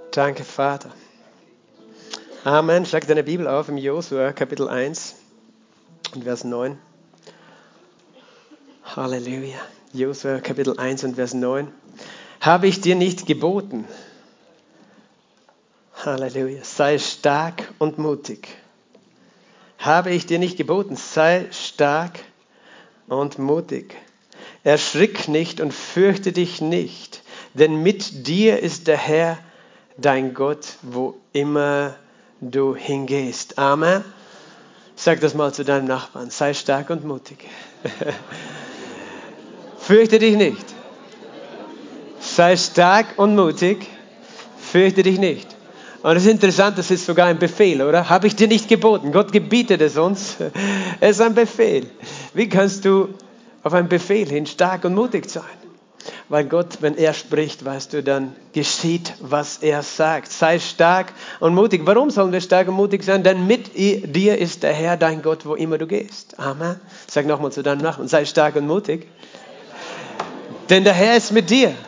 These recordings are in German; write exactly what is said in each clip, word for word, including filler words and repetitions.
Danke, Vater. Amen. Schlag deine Bibel auf im Josua, Kapitel eins und Vers neun. Halleluja. Josua, Kapitel eins und Vers neun. Habe ich dir nicht geboten? Halleluja. Sei stark und mutig. Habe ich dir nicht geboten? Sei stark und mutig. Erschrick nicht und fürchte dich nicht, denn mit dir ist der Herr, dein Gott, wo immer du hingehst. Amen. Sag das mal zu deinem Nachbarn. Sei stark und mutig. Fürchte dich nicht. Sei stark und mutig. Fürchte dich nicht. Und es ist interessant, das ist sogar ein Befehl, oder? Habe ich dir nicht geboten? Gott gebietet es uns. Es ist ein Befehl. Wie kannst du auf einen Befehl hin stark und mutig sein? Weil Gott, wenn er spricht, weißt du, dann geschieht, was er sagt. Sei stark und mutig. Warum sollen wir stark und mutig sein? Denn mit dir ist der Herr, dein Gott, wo immer du gehst. Amen. Sag nochmal zu deinem Nachbarn, sei stark und mutig. Denn der Herr ist mit dir.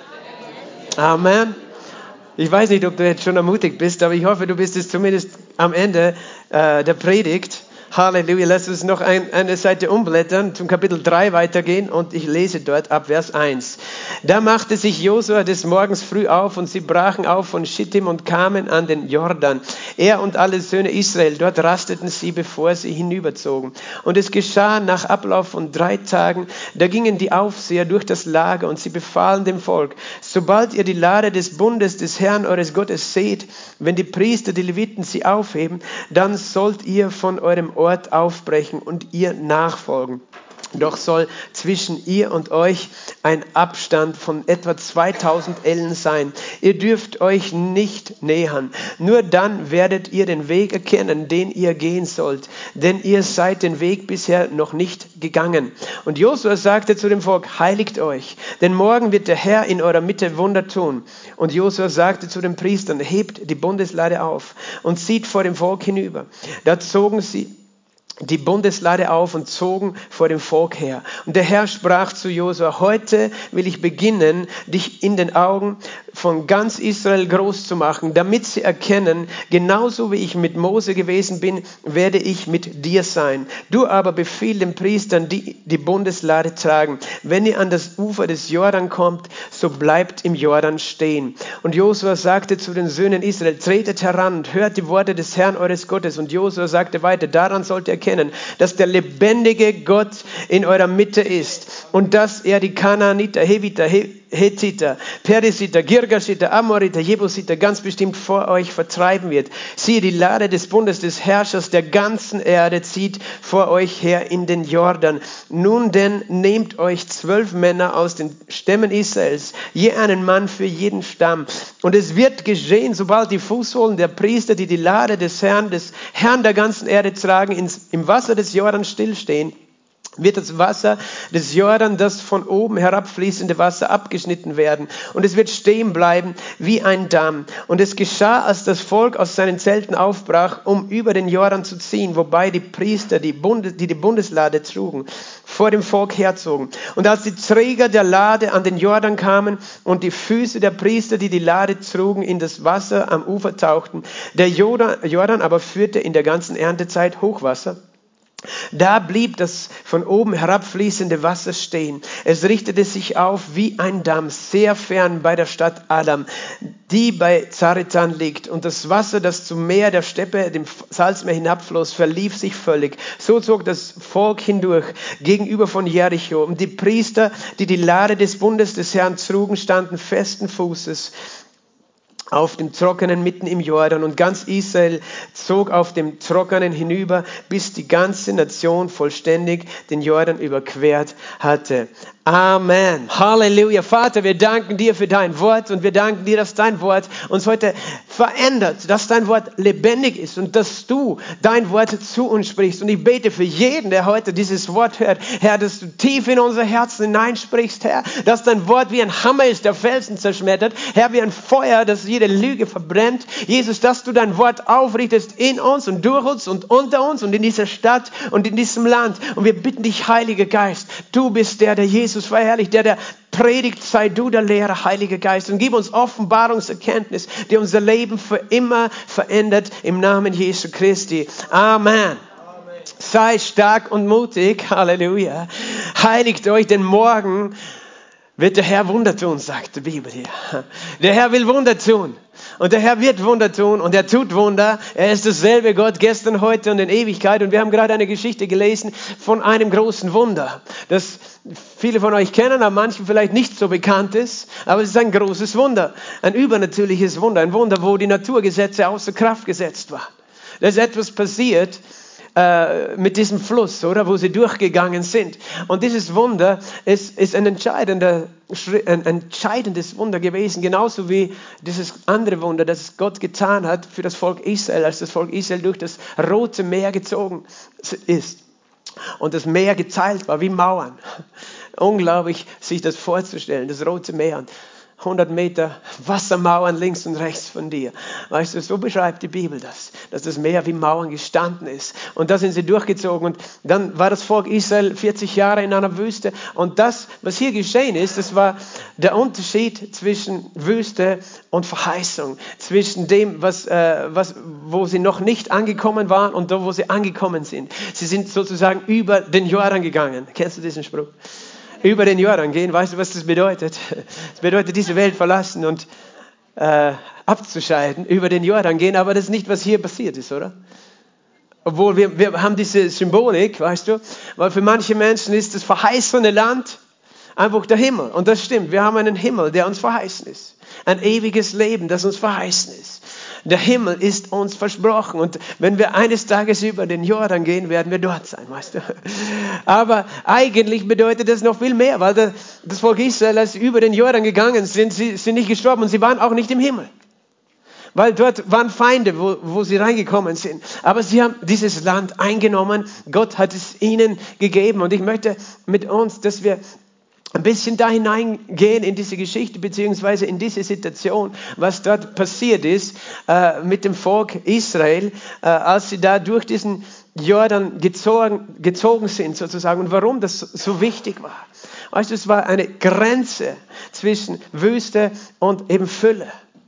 Amen. Ich weiß nicht, ob du jetzt schon ermutigt bist, aber ich hoffe, du bist es zumindest am Ende äh, der Predigt. Halleluja. Lass uns noch ein, eine Seite umblättern, zum Kapitel drei weitergehen und ich lese dort ab Vers eins. Da machte sich Josua des Morgens früh auf und sie brachen auf von Schittim und kamen an den Jordan. Er und alle Söhne Israel, dort rasteten sie, bevor sie hinüberzogen. Und es geschah nach Ablauf von drei Tagen, da gingen die Aufseher durch das Lager und sie befahlen dem Volk, sobald ihr die Lade des Bundes des Herrn eures Gottes seht, wenn die Priester, die Leviten sie aufheben, dann sollt ihr von eurem Ort aufbrechen und ihr nachfolgen. Doch soll zwischen ihr und euch ein Abstand von etwa zweitausend Ellen sein. Ihr dürft euch nicht nähern. Nur dann werdet ihr den Weg erkennen, den ihr gehen sollt. Denn ihr seid den Weg bisher noch nicht gegangen. Und Josua sagte zu dem Volk, heiligt euch, denn morgen wird der Herr in eurer Mitte Wunder tun. Und Josua sagte zu den Priestern, hebt die Bundeslade auf und zieht vor dem Volk hinüber. Da zogen sie die Bundeslade auf und zogen vor dem Volk her. Und der Herr sprach zu Josua, heute will ich beginnen, dich in den Augen von ganz Israel groß zu machen, damit sie erkennen, genauso wie ich mit Mose gewesen bin, werde ich mit dir sein. Du aber befiehl den Priestern, die die Bundeslade tragen. Wenn ihr an das Ufer des Jordan kommt, so bleibt im Jordan stehen. Und Josua sagte zu den Söhnen Israel, tretet heran und hört die Worte des Herrn eures Gottes. Und Josua sagte weiter, daran sollt ihr erkennen, dass der lebendige Gott in eurer Mitte ist und dass er die Kanaaniter, Heviter, Hethiter, Perisiter, Girgashiter, Amoriter, Jebusiter ganz bestimmt vor euch vertreiben wird. Siehe, die Lade des Bundes des Herrschers der ganzen Erde zieht vor euch her in den Jordan. Nun denn nehmt euch zwölf Männer aus den Stämmen Israels, je einen Mann für jeden Stamm. Und es wird geschehen, sobald die Fußsohlen der Priester, die die Lade des Herrn, des Herrn der ganzen Erde tragen, ins, im Wasser des Jordan stillstehen, wird das Wasser des Jordan, das von oben herabfließende Wasser, abgeschnitten werden. Und es wird stehen bleiben wie ein Damm. Und es geschah, als das Volk aus seinen Zelten aufbrach, um über den Jordan zu ziehen, wobei die Priester, die, Bundes, die die Bundeslade trugen, vor dem Volk herzogen. Und als die Träger der Lade an den Jordan kamen und die Füße der Priester, die die Lade trugen, in das Wasser am Ufer tauchten, der Jordan, Jordan aber führte in der ganzen Erntezeit Hochwasser, da blieb das von oben herabfließende Wasser stehen. Es richtete sich auf wie ein Damm, sehr fern bei der Stadt Adam, die bei Zaretan liegt. Und das Wasser, das zum Meer der Steppe, dem Salzmeer hinabfloss, verlief sich völlig. So zog das Volk hindurch gegenüber von Jericho. Und die Priester, die die Lade des Bundes des Herrn trugen, standen festen Fußes auf dem Trockenen mitten im Jordan, und ganz Israel zog auf dem Trockenen hinüber, bis die ganze Nation vollständig den Jordan überquert hatte. Amen. Halleluja. Vater, wir danken dir für dein Wort und wir danken dir, dass dein Wort uns heute verändert, dass dein Wort lebendig ist und dass du dein Wort zu uns sprichst. Und ich bete für jeden, der heute dieses Wort hört, Herr, dass du tief in unser Herzen hineinsprichst, Herr, dass dein Wort wie ein Hammer ist, der Felsen zerschmettert, Herr, wie ein Feuer, das jede Lüge verbrennt. Jesus, dass du dein Wort aufrichtest in uns und durch uns und unter uns und in dieser Stadt und in diesem Land. Und wir bitten dich, Heiliger Geist, du bist der, der Jesus Jesus verherrlicht, der der predigt, sei du der Lehrer, Heiliger Geist, und gib uns Offenbarungserkenntnis, die unser Leben für immer verändert, im Namen Jesu Christi. Amen. Sei stark und mutig, Halleluja. Heiligt euch, denn morgen wird der Herr Wunder tun, sagt die Bibel hier. Der Herr will Wunder tun. Und der Herr wird Wunder tun und er tut Wunder. Er ist dasselbe Gott gestern, heute und in Ewigkeit. Und wir haben gerade eine Geschichte gelesen von einem großen Wunder, das viele von euch kennen, aber manchen vielleicht nicht so bekannt ist. Aber es ist ein großes Wunder, ein übernatürliches Wunder, ein Wunder, wo die Naturgesetze außer Kraft gesetzt waren. Da ist etwas passiert, äh, mit diesem Fluss, oder, wo sie durchgegangen sind. Und dieses Wunder ist, ist ein, entscheidender, ein entscheidendes Wunder gewesen, genauso wie dieses andere Wunder, das Gott getan hat für das Volk Israel, als das Volk Israel durch das Rote Meer gezogen ist und das Meer geteilt war wie Mauern. Unglaublich, sich das vorzustellen, das Rote Meer. Und hundert Meter Wassermauern links und rechts von dir. Weißt du, so beschreibt die Bibel das, dass das Meer wie Mauern gestanden ist. Und da sind sie durchgezogen. Und dann war das Volk Israel vierzig Jahre in einer Wüste. Und das, was hier geschehen ist, das war der Unterschied zwischen Wüste und Verheißung. Zwischen dem, was, äh, was, wo sie noch nicht angekommen waren und da, wo sie angekommen sind. Sie sind sozusagen über den Jordan gegangen. Kennst du diesen Spruch? Über den Jordan gehen, weißt du, was das bedeutet? Das bedeutet, diese Welt verlassen und äh, abzuscheiden, über den Jordan gehen, aber das ist nicht, was hier passiert ist, oder? Obwohl wir, wir haben diese Symbolik, weißt du, weil für manche Menschen ist das verheißene Land einfach der Himmel. Und das stimmt, wir haben einen Himmel, der uns verheißen ist. Ein ewiges Leben, das uns verheißen ist. Der Himmel ist uns versprochen und wenn wir eines Tages über den Jordan gehen, werden wir dort sein, weißt du. Aber eigentlich bedeutet das noch viel mehr, weil das Volk Israel, als sie über den Jordan gegangen sind, sie sind nicht gestorben und sie waren auch nicht im Himmel. Weil dort waren Feinde, wo, wo sie reingekommen sind. Aber sie haben dieses Land eingenommen, Gott hat es ihnen gegeben und ich möchte mit uns, dass wir ein bisschen da hineingehen in diese Geschichte, beziehungsweise in diese Situation, was dort passiert ist äh, mit dem Volk Israel, äh, als sie da durch diesen Jordan gezogen, gezogen sind sozusagen und warum das so wichtig war. Weißt du, es war eine Grenze zwischen Wüste und eben Fülle.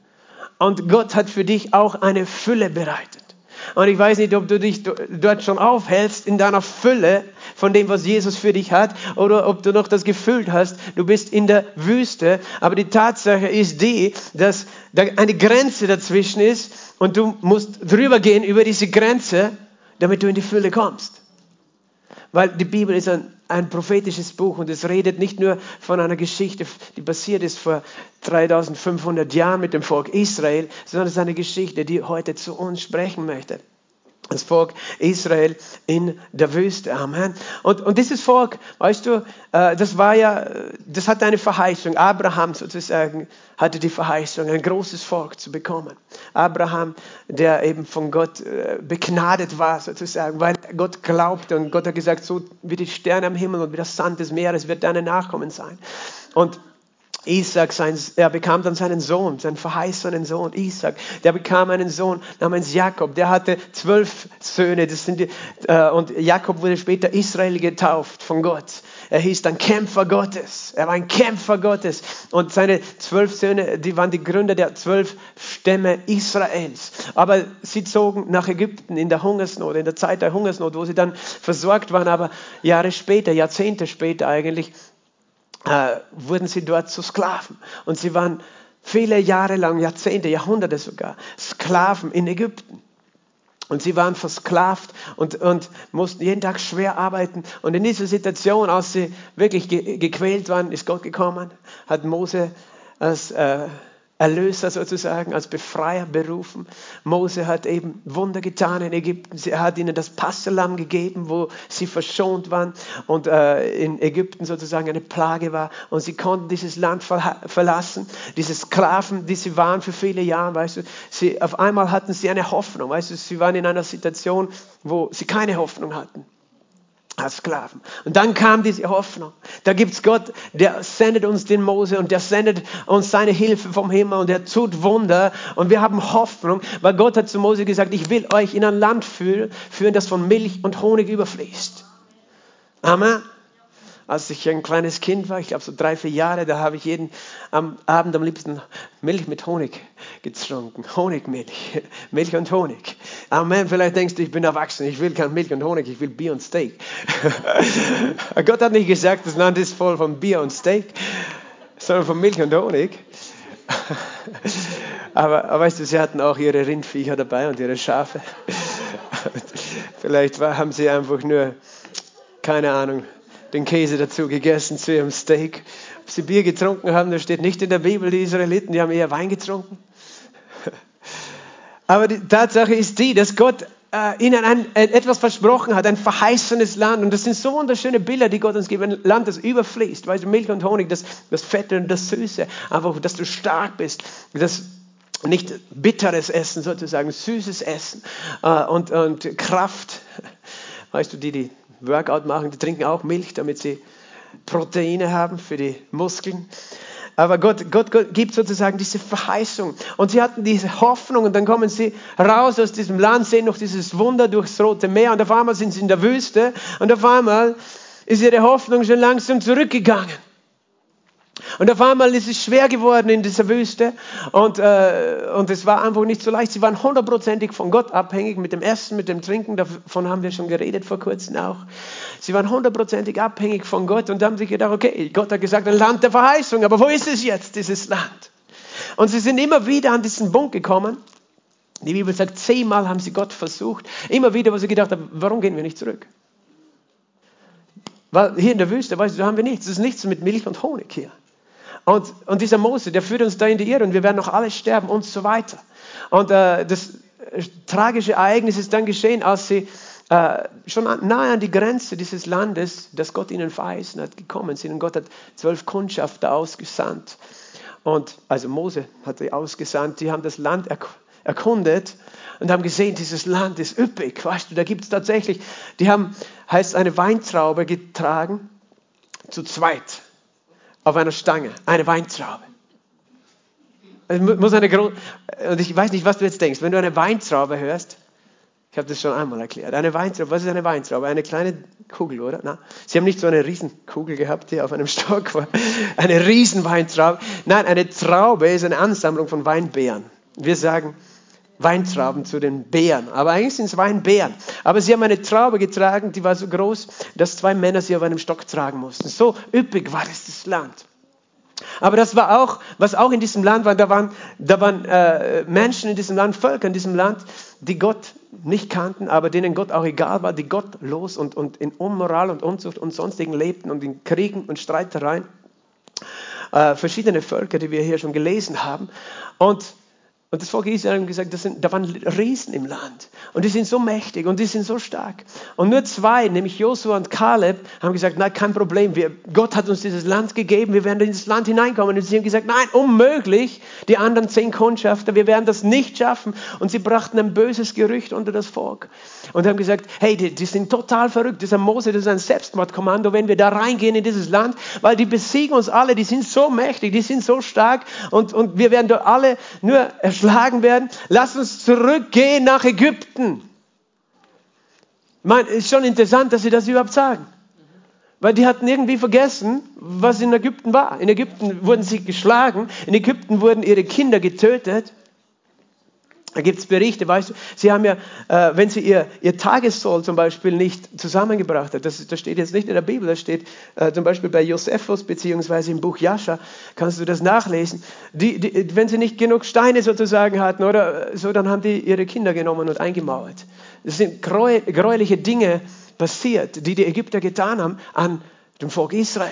Und Gott hat für dich auch eine Fülle bereitet. Und ich weiß nicht, ob du dich dort schon aufhältst in deiner Fülle von dem, was Jesus für dich hat, oder ob du noch das Gefühl hast, du bist in der Wüste. Aber die Tatsache ist die, dass da eine Grenze dazwischen ist und du musst drüber gehen über diese Grenze, damit du in die Fülle kommst. Weil die Bibel ist ein, ein prophetisches Buch und es redet nicht nur von einer Geschichte, die passiert ist vor dreitausendfünfhundert Jahren mit dem Volk Israel, sondern es ist eine Geschichte, die heute zu uns sprechen möchte. Das Volk Israel in der Wüste. Amen. Und, und dieses Volk, weißt du, äh, das war ja, das hatte eine Verheißung. Abraham sozusagen hatte die Verheißung, ein großes Volk zu bekommen. Abraham, der eben von Gott äh, begnadet war sozusagen, weil Gott glaubte und Gott hat gesagt, so wie die Sterne am Himmel und wie das Sand des Meeres wird deine Nachkommen sein. Und Isaac, sein, er bekam dann seinen Sohn, seinen verheißenen Sohn Isaac. Der bekam einen Sohn namens Jakob. Der hatte zwölf Söhne. Das sind die, äh, und Jakob wurde später Israel getauft von Gott. Er hieß dann Kämpfer Gottes. Er war ein Kämpfer Gottes. Und seine zwölf Söhne, die waren die Gründer der zwölf Stämme Israels. Aber sie zogen nach Ägypten in der Hungersnot, in der Zeit der Hungersnot, wo sie dann versorgt waren. Aber Jahre später, Jahrzehnte später eigentlich, Äh, wurden sie dort zu Sklaven. Und sie waren viele Jahre lang, Jahrzehnte, Jahrhunderte sogar, Sklaven in Ägypten. Und sie waren versklavt und, und mussten jeden Tag schwer arbeiten. Und in dieser Situation, als sie wirklich ge- gequält waren, ist Gott gekommen, hat Mose als äh, Erlöser sozusagen, als Befreier berufen. Mose hat eben Wunder getan in Ägypten. Er hat ihnen das Passahlamm gegeben, wo sie verschont waren und äh, in Ägypten sozusagen eine Plage war. Und sie konnten dieses Land ver- verlassen. Diese Sklaven, die sie waren für viele Jahre, weißt du, sie, auf einmal hatten sie eine Hoffnung. Weißt du, sie waren in einer Situation, wo sie keine Hoffnung hatten. Als Sklaven. Und dann kam diese Hoffnung. Da gibt's Gott, der sendet uns den Mose und der sendet uns seine Hilfe vom Himmel und der tut Wunder und wir haben Hoffnung, weil Gott hat zu Mose gesagt, ich will euch in ein Land führen, führen das von Milch und Honig überfließt. Amen. als ich ein kleines Kind war, ich glaube so drei, vier Jahre, da habe ich jeden am Abend am liebsten Milch mit Honig getrunken. Honigmilch, Milch und Honig. Amen, vielleicht denkst du, ich bin erwachsen, ich will kein Milch und Honig, ich will Bier und Steak. Gott hat nicht gesagt, das Land ist voll von Bier und Steak, sondern von Milch und Honig. Aber, aber weißt du, sie hatten auch ihre Rindviecher dabei und ihre Schafe. Vielleicht war, haben sie einfach nur, keine Ahnung, den Käse dazu gegessen zu ihrem Steak. Ob sie Bier getrunken haben, das steht nicht in der Bibel. Die Israeliten, die haben eher Wein getrunken. Aber die Tatsache ist die, dass Gott äh, ihnen ein, ein, etwas versprochen hat, ein verheißenes Land. Und das sind so wunderschöne Bilder, die Gott uns gibt. Ein Land, das überfließt. Weißt du, Milch und Honig, das, das Fette und das Süße. Einfach, dass du stark bist. Das nicht bitteres Essen sozusagen, süßes Essen äh, und, und Kraft. Weißt du, die, die Workout machen, die trinken auch Milch, damit sie Proteine haben für die Muskeln. Aber Gott, Gott, Gott gibt sozusagen diese Verheißung. Und sie hatten diese Hoffnung und dann kommen sie raus aus diesem Land, sehen noch dieses Wunder durchs Rote Meer und auf einmal sind sie in der Wüste und auf einmal ist ihre Hoffnung schon langsam zurückgegangen. Und auf einmal ist es schwer geworden in dieser Wüste und, äh, und es war einfach nicht so leicht. Sie waren hundertprozentig von Gott abhängig mit dem Essen, mit dem Trinken, davon haben wir schon geredet vor kurzem auch. Sie waren hundertprozentig abhängig von Gott und haben sich gedacht, okay, Gott hat gesagt, ein Land der Verheißung, aber wo ist es jetzt, dieses Land? Und sie sind immer wieder an diesen Punkt gekommen. Die Bibel sagt, zehnmal haben sie Gott versucht, immer wieder, wo sie gedacht haben, warum gehen wir nicht zurück? Weil hier in der Wüste, weißt du, da haben wir nichts, es ist nichts mit Milch und Honig hier. Und, und dieser Mose, der führt uns da in die Irre und wir werden noch alle sterben und so weiter. Und äh, das tragische Ereignis ist dann geschehen, als sie äh, schon nahe an die Grenze dieses Landes, das Gott ihnen verheißen hat, gekommen sind. Und Gott hat zwölf Kundschafter ausgesandt. Und also Mose hat sie ausgesandt, die haben das Land erk- erkundet und haben gesehen, dieses Land ist üppig. Weißt du, da gibt es tatsächlich, die haben, heißt eine Weintraube getragen, zu zweit. Auf einer Stange, eine Weintraube. Es muss eine Gro- und ich weiß nicht, was du jetzt denkst, wenn du eine Weintraube hörst, ich habe das schon einmal erklärt, eine Weintraube, was ist eine Weintraube? Eine kleine Kugel, oder? Na, sie haben nicht so eine Riesenkugel gehabt, die auf einem Stock war, eine Riesenweintraube. Nein, eine Traube ist eine Ansammlung von Weinbeeren. Wir sagen Weintrauben zu den Beeren, aber eigentlich sind es Weinbeeren. Aber sie haben eine Traube getragen, die war so groß, dass zwei Männer sie auf einem Stock tragen mussten. So üppig war das, das Land. Aber das war auch, was auch in diesem Land war, da waren, da waren äh, Menschen in diesem Land, Völker in diesem Land, die Gott nicht kannten, aber denen Gott auch egal war, die gottlos und, und in Unmoral und Unzucht und sonstigen lebten und in Kriegen und Streitereien. Äh, verschiedene Völker, die wir hier schon gelesen haben. Und Und das Volk Israel hat gesagt, das sind, da waren Riesen im Land. Und die sind so mächtig und die sind so stark. Und nur zwei, nämlich Josua und Kaleb, haben gesagt, nein, kein Problem. Wir, Gott hat uns dieses Land gegeben, wir werden in dieses Land hineinkommen. Und sie haben gesagt, nein, unmöglich. Die anderen zehn Kundschafter, wir werden das nicht schaffen. Und sie brachten ein böses Gerücht unter das Volk. Und haben gesagt, hey, die, die sind total verrückt. Dieser Mose, das ist ein Selbstmordkommando, wenn wir da reingehen in dieses Land. Weil die besiegen uns alle, die sind so mächtig, die sind so stark. Und, und wir werden dort alle nur erschlagen. Schlagen werden, lass uns zurückgehen nach Ägypten. Ich meine, ist schon interessant, dass sie das überhaupt sagen. Weil die hatten irgendwie vergessen, was in Ägypten war. In Ägypten wurden sie geschlagen, in Ägypten wurden ihre Kinder getötet. Da gibt es Berichte, weißt du, sie haben ja, äh, wenn sie ihr, ihr Tagessoll zum Beispiel nicht zusammengebracht hat, das, das steht jetzt nicht in der Bibel, das steht äh, zum Beispiel bei Josephus beziehungsweise im Buch Jascha, kannst du das nachlesen, die, die, wenn sie nicht genug Steine sozusagen hatten oder so, dann haben die ihre Kinder genommen und eingemauert. Es sind gräu, gräuliche Dinge passiert, die die Ägypter getan haben an dem Volk Israel.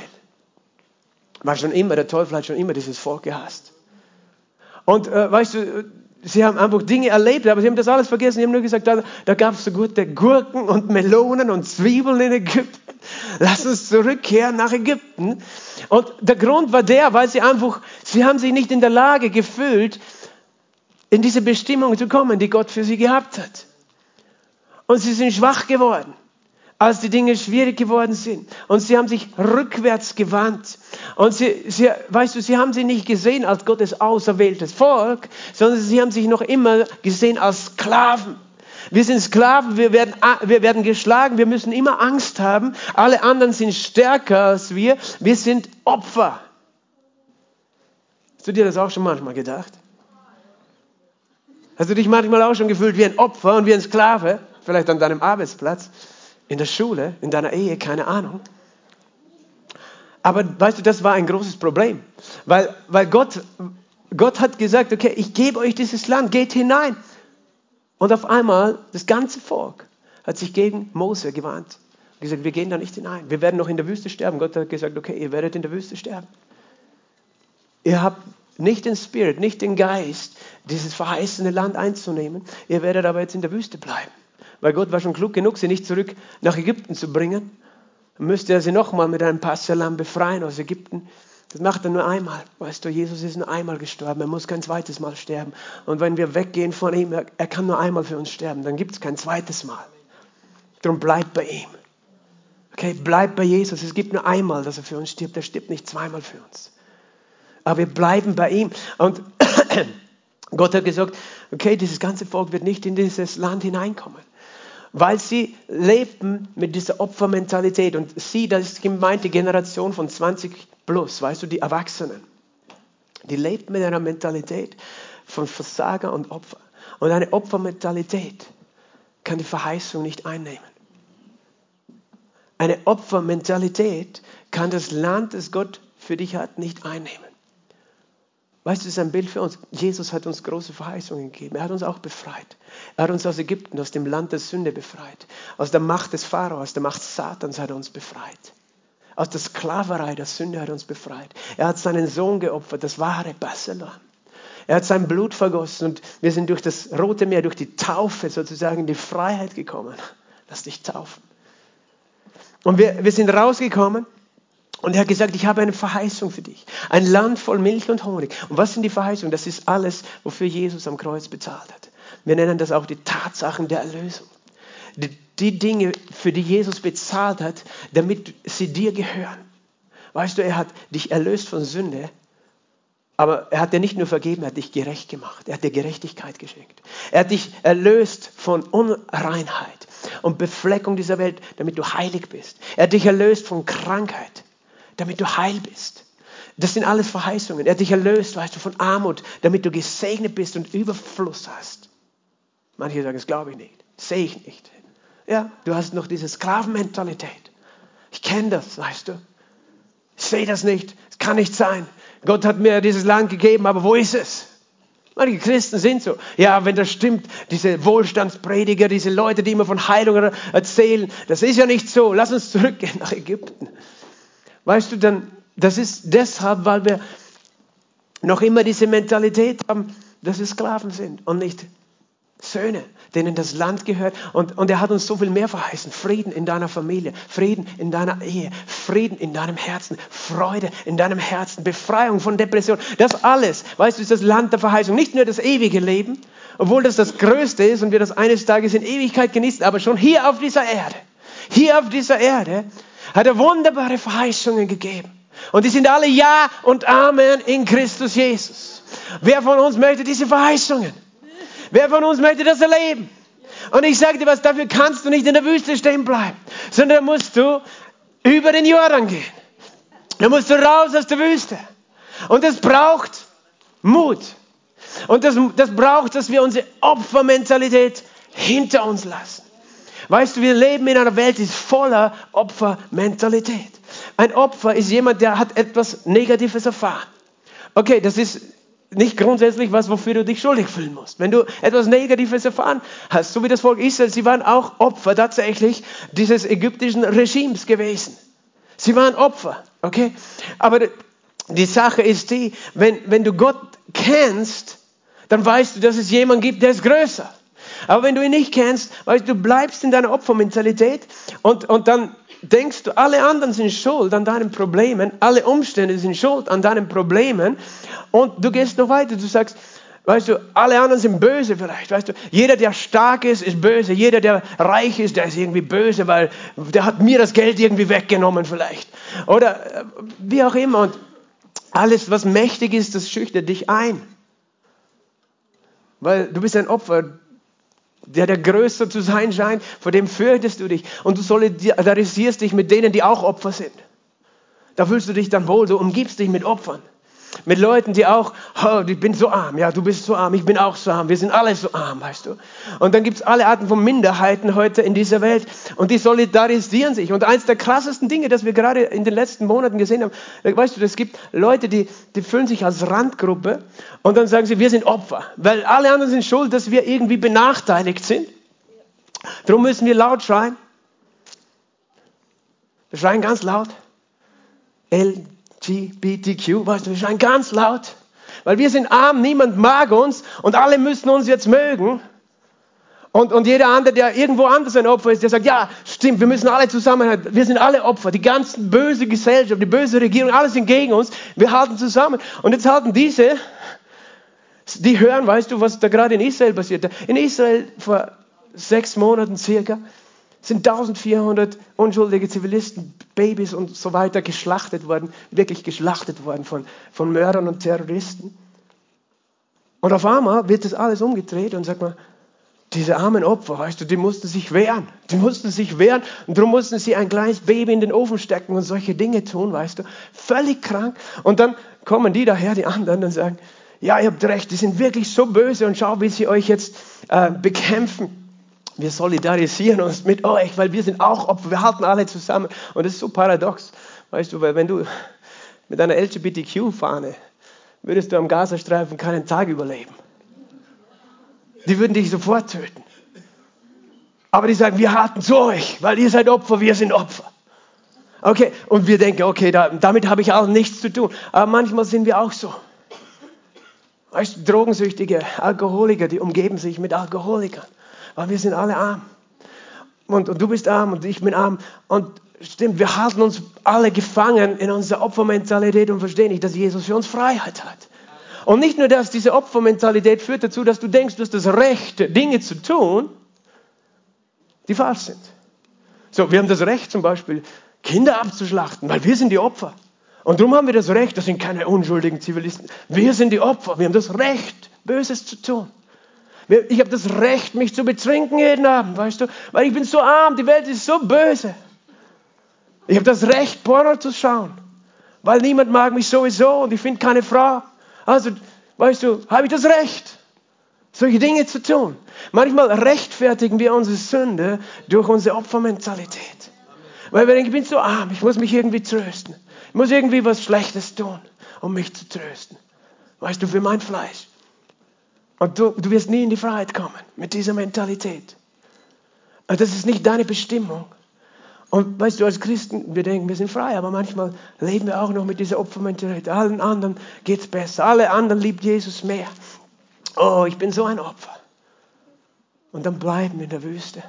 War schon immer, der Teufel hat schon immer dieses Volk gehasst. Und äh, weißt du, sie haben einfach Dinge erlebt, aber sie haben das alles vergessen. Sie haben nur gesagt, da, da gab es so gute Gurken und Melonen und Zwiebeln in Ägypten. Lass uns zurückkehren nach Ägypten. Und der Grund war der, weil sie einfach, sie haben sich nicht in der Lage gefühlt, in diese Bestimmung zu kommen, die Gott für sie gehabt hat. Und sie sind schwach geworden, als die Dinge schwierig geworden sind. Und sie haben sich rückwärts gewandt. Und sie, sie, weißt du, sie haben sie nicht gesehen als Gottes auserwähltes Volk, sondern sie haben sich noch immer gesehen als Sklaven. Wir sind Sklaven, wir werden, wir werden geschlagen, wir müssen immer Angst haben. Alle anderen sind stärker als wir. Wir sind Opfer. Hast du dir das auch schon manchmal gedacht? Hast du dich manchmal auch schon gefühlt wie ein Opfer und wie ein Sklave? Vielleicht an deinem Arbeitsplatz, in der Schule, in deiner Ehe, keine Ahnung. Aber weißt du, das war ein großes Problem. Weil, weil Gott, Gott hat gesagt, okay, ich gebe euch dieses Land, geht hinein. Und auf einmal, das ganze Volk hat sich gegen Mose gewandt. Und gesagt, wir gehen da nicht hinein. Wir werden noch in der Wüste sterben. Gott hat gesagt, okay, ihr werdet in der Wüste sterben. Ihr habt nicht den Spirit, nicht den Geist, dieses verheißene Land einzunehmen. Ihr werdet aber jetzt in der Wüste bleiben. Weil Gott war schon klug genug, sie nicht zurück nach Ägypten zu bringen. Dann müsste er sie nochmal mit einem Passahlamm befreien aus Ägypten. Das macht er nur einmal. Weißt du, Jesus ist nur einmal gestorben. Er muss kein zweites Mal sterben. Und wenn wir weggehen von ihm, er, er kann nur einmal für uns sterben. Dann gibt es kein zweites Mal. Darum bleib bei ihm. Okay, bleib bei Jesus. Es gibt nur einmal, dass er für uns stirbt. Er stirbt nicht zweimal für uns. Aber wir bleiben bei ihm. Und Gott hat gesagt, okay, dieses ganze Volk wird nicht in dieses Land hineinkommen. Weil sie lebten mit dieser Opfermentalität. Und sie, das ist gemeint die Generation von zwanzig plus, weißt du, die Erwachsenen. Die lebten mit einer Mentalität von Versager und Opfer. Und eine Opfermentalität kann die Verheißung nicht einnehmen. Eine Opfermentalität kann das Land, das Gott für dich hat, nicht einnehmen. Weißt du, das ist ein Bild für uns. Jesus hat uns große Verheißungen gegeben. Er hat uns auch befreit. Er hat uns aus Ägypten, aus dem Land der Sünde befreit. Aus der Macht des Pharao, aus der Macht Satans hat er uns befreit. Aus der Sklaverei der Sünde hat er uns befreit. Er hat seinen Sohn geopfert, das wahre Passahlamm. Er hat sein Blut vergossen und wir sind durch das Rote Meer, durch die Taufe sozusagen in die Freiheit gekommen. Lass dich taufen. Und wir, wir sind rausgekommen. Und er hat gesagt, ich habe eine Verheißung für dich. Ein Land voll Milch und Honig. Und was sind die Verheißungen? Das ist alles, wofür Jesus am Kreuz bezahlt hat. Wir nennen das auch die Tatsachen der Erlösung. Die, die Dinge, für die Jesus bezahlt hat, damit sie dir gehören. Weißt du, er hat dich erlöst von Sünde, aber er hat dir nicht nur vergeben, er hat dich gerecht gemacht. Er hat dir Gerechtigkeit geschenkt. Er hat dich erlöst von Unreinheit und Befleckung dieser Welt, damit du heilig bist. Er hat dich erlöst von Krankheit, damit du heil bist. Das sind alles Verheißungen. Er hat dich erlöst, weißt du, von Armut, damit du gesegnet bist und Überfluss hast. Manche sagen, das glaube ich nicht. Das sehe ich nicht. Ja, du hast noch diese Sklavenmentalität. Ich kenne das, weißt du. Ich sehe das nicht. Es kann nicht sein. Gott hat mir dieses Land gegeben, aber wo ist es? Manche Christen sind so. Ja, wenn das stimmt, diese Wohlstandsprediger, diese Leute, die immer von Heilung erzählen, das ist ja nicht so. Lass uns zurückgehen nach Ägypten. Weißt du, dann, das ist deshalb, weil wir noch immer diese Mentalität haben, dass wir Sklaven sind und nicht Söhne, denen das Land gehört. Und, und er hat uns so viel mehr verheißen. Frieden in deiner Familie, Frieden in deiner Ehe, Frieden in deinem Herzen, Freude in deinem Herzen, Befreiung von Depression. Das alles, weißt du, ist das Land der Verheißung. Nicht nur das ewige Leben, obwohl das das Größte ist und wir das eines Tages in Ewigkeit genießen, aber schon hier auf dieser Erde, hier auf dieser Erde, hat er wunderbare Verheißungen gegeben. Und die sind alle Ja und Amen in Christus Jesus. Wer von uns möchte diese Verheißungen? Wer von uns möchte das erleben? Und ich sage dir was, dafür kannst du nicht in der Wüste stehen bleiben, sondern musst du über den Jordan gehen. Dann musst du raus aus der Wüste. Und das braucht Mut. Und das, das braucht, dass wir unsere Opfermentalität hinter uns lassen. Weißt du, wir leben in einer Welt, die ist voller Opfermentalität. Ein Opfer ist jemand, der hat etwas Negatives erfahren. Okay, das ist nicht grundsätzlich was, wofür du dich schuldig fühlen musst. Wenn du etwas Negatives erfahren hast, so wie das Volk Israel, sie waren auch Opfer tatsächlich dieses ägyptischen Regimes gewesen. Sie waren Opfer, okay? Aber die Sache ist die, wenn, wenn du Gott kennst, dann weißt du, dass es jemanden gibt, der ist größer. Aber wenn du ihn nicht kennst, weißt du, du bleibst in deiner Opfermentalität und, und dann denkst du, alle anderen sind schuld an deinen Problemen, alle Umstände sind schuld an deinen Problemen und du gehst noch weiter, du sagst, weißt du, alle anderen sind böse vielleicht, weißt du, jeder, der stark ist, ist böse, jeder, der reich ist, der ist irgendwie böse, weil der hat mir das Geld irgendwie weggenommen vielleicht oder wie auch immer und alles, was mächtig ist, das schüchtert dich ein, weil du bist ein Opfer. der der größer zu sein scheint, vor dem fürchtest du dich. Und du solidarisierst dich mit denen, die auch Opfer sind. Da fühlst du dich dann wohl, du umgibst dich mit Opfern. Mit Leuten, die auch, oh, ich bin so arm, ja, du bist so arm, ich bin auch so arm, wir sind alle so arm, weißt du. Und dann gibt es alle Arten von Minderheiten heute in dieser Welt und die solidarisieren sich. Und eins der krassesten Dinge, das wir gerade in den letzten Monaten gesehen haben, weißt du, es gibt Leute, die, die fühlen sich als Randgruppe und dann sagen sie, wir sind Opfer, weil alle anderen sind schuld, dass wir irgendwie benachteiligt sind. Darum müssen wir laut schreien. Wir schreien ganz laut. L G B T Q, weißt du, wir schreien ganz laut, weil wir sind arm, niemand mag uns und alle müssen uns jetzt mögen. Und, und jeder andere, der irgendwo anders ein Opfer ist, der sagt, ja, stimmt, wir müssen alle zusammenhalten, wir sind alle Opfer, die ganze böse Gesellschaft, die böse Regierung, alle sind gegen uns, wir halten zusammen. Und jetzt halten diese, die hören, weißt du, was da gerade in Israel passiert. In Israel vor sechs Monaten circa, sind eintausendvierhundert unschuldige Zivilisten, Babys und so weiter geschlachtet worden, wirklich geschlachtet worden von, von Mördern und Terroristen. Und auf einmal wird das alles umgedreht und sagt man, diese armen Opfer, weißt du, die mussten sich wehren. Die mussten sich wehren und darum mussten sie ein kleines Baby in den Ofen stecken und solche Dinge tun, weißt du. Völlig krank. Und dann kommen die daher, die anderen, und sagen, ja, ihr habt recht, die sind wirklich so böse und schau, wie sie euch jetzt äh, bekämpfen. Wir solidarisieren uns mit euch, weil wir sind auch Opfer, wir halten alle zusammen. Und das ist so paradox, weißt du, weil wenn du mit einer L G B T Q-Fahne würdest du am Gazastreifen keinen Tag überleben. Die würden dich sofort töten. Aber die sagen, wir halten zu euch, weil ihr seid Opfer, wir sind Opfer. Okay, und wir denken, okay, da, damit habe ich auch nichts zu tun. Aber manchmal sind wir auch so. Weißt du, Drogensüchtige, Alkoholiker, die umgeben sich mit Alkoholikern. Weil wir sind alle arm. Und, und du bist arm und ich bin arm. Und stimmt, wir halten uns alle gefangen in unserer Opfermentalität und verstehen nicht, dass Jesus für uns Freiheit hat. Und nicht nur das, diese Opfermentalität führt dazu, dass du denkst, du hast das Recht, Dinge zu tun, die falsch sind. So, wir haben das Recht zum Beispiel, Kinder abzuschlachten, weil wir sind die Opfer. Und darum haben wir das Recht, das sind keine unschuldigen Zivilisten. Wir sind die Opfer, wir haben das Recht, Böses zu tun. Ich habe das Recht, mich zu betrinken jeden Abend, weißt du, weil ich bin so arm, die Welt ist so böse. Ich habe das Recht, Porno zu schauen, weil niemand mag mich sowieso und ich finde keine Frau. Also, weißt du, habe ich das Recht, solche Dinge zu tun. Manchmal rechtfertigen wir unsere Sünde durch unsere Opfermentalität. Weil wir denken, ich bin so arm, ich muss mich irgendwie trösten. Ich muss irgendwie was Schlechtes tun, um mich zu trösten. Weißt du, für mein Fleisch. Und du, du wirst nie in die Freiheit kommen mit dieser Mentalität. Und das ist nicht deine Bestimmung. Und weißt du, als Christen, wir denken, wir sind frei, aber manchmal leben wir auch noch mit dieser Opfermentalität. Allen anderen geht es besser. Alle anderen liebt Jesus mehr. Oh, ich bin so ein Opfer. Und dann bleiben wir in der Wüste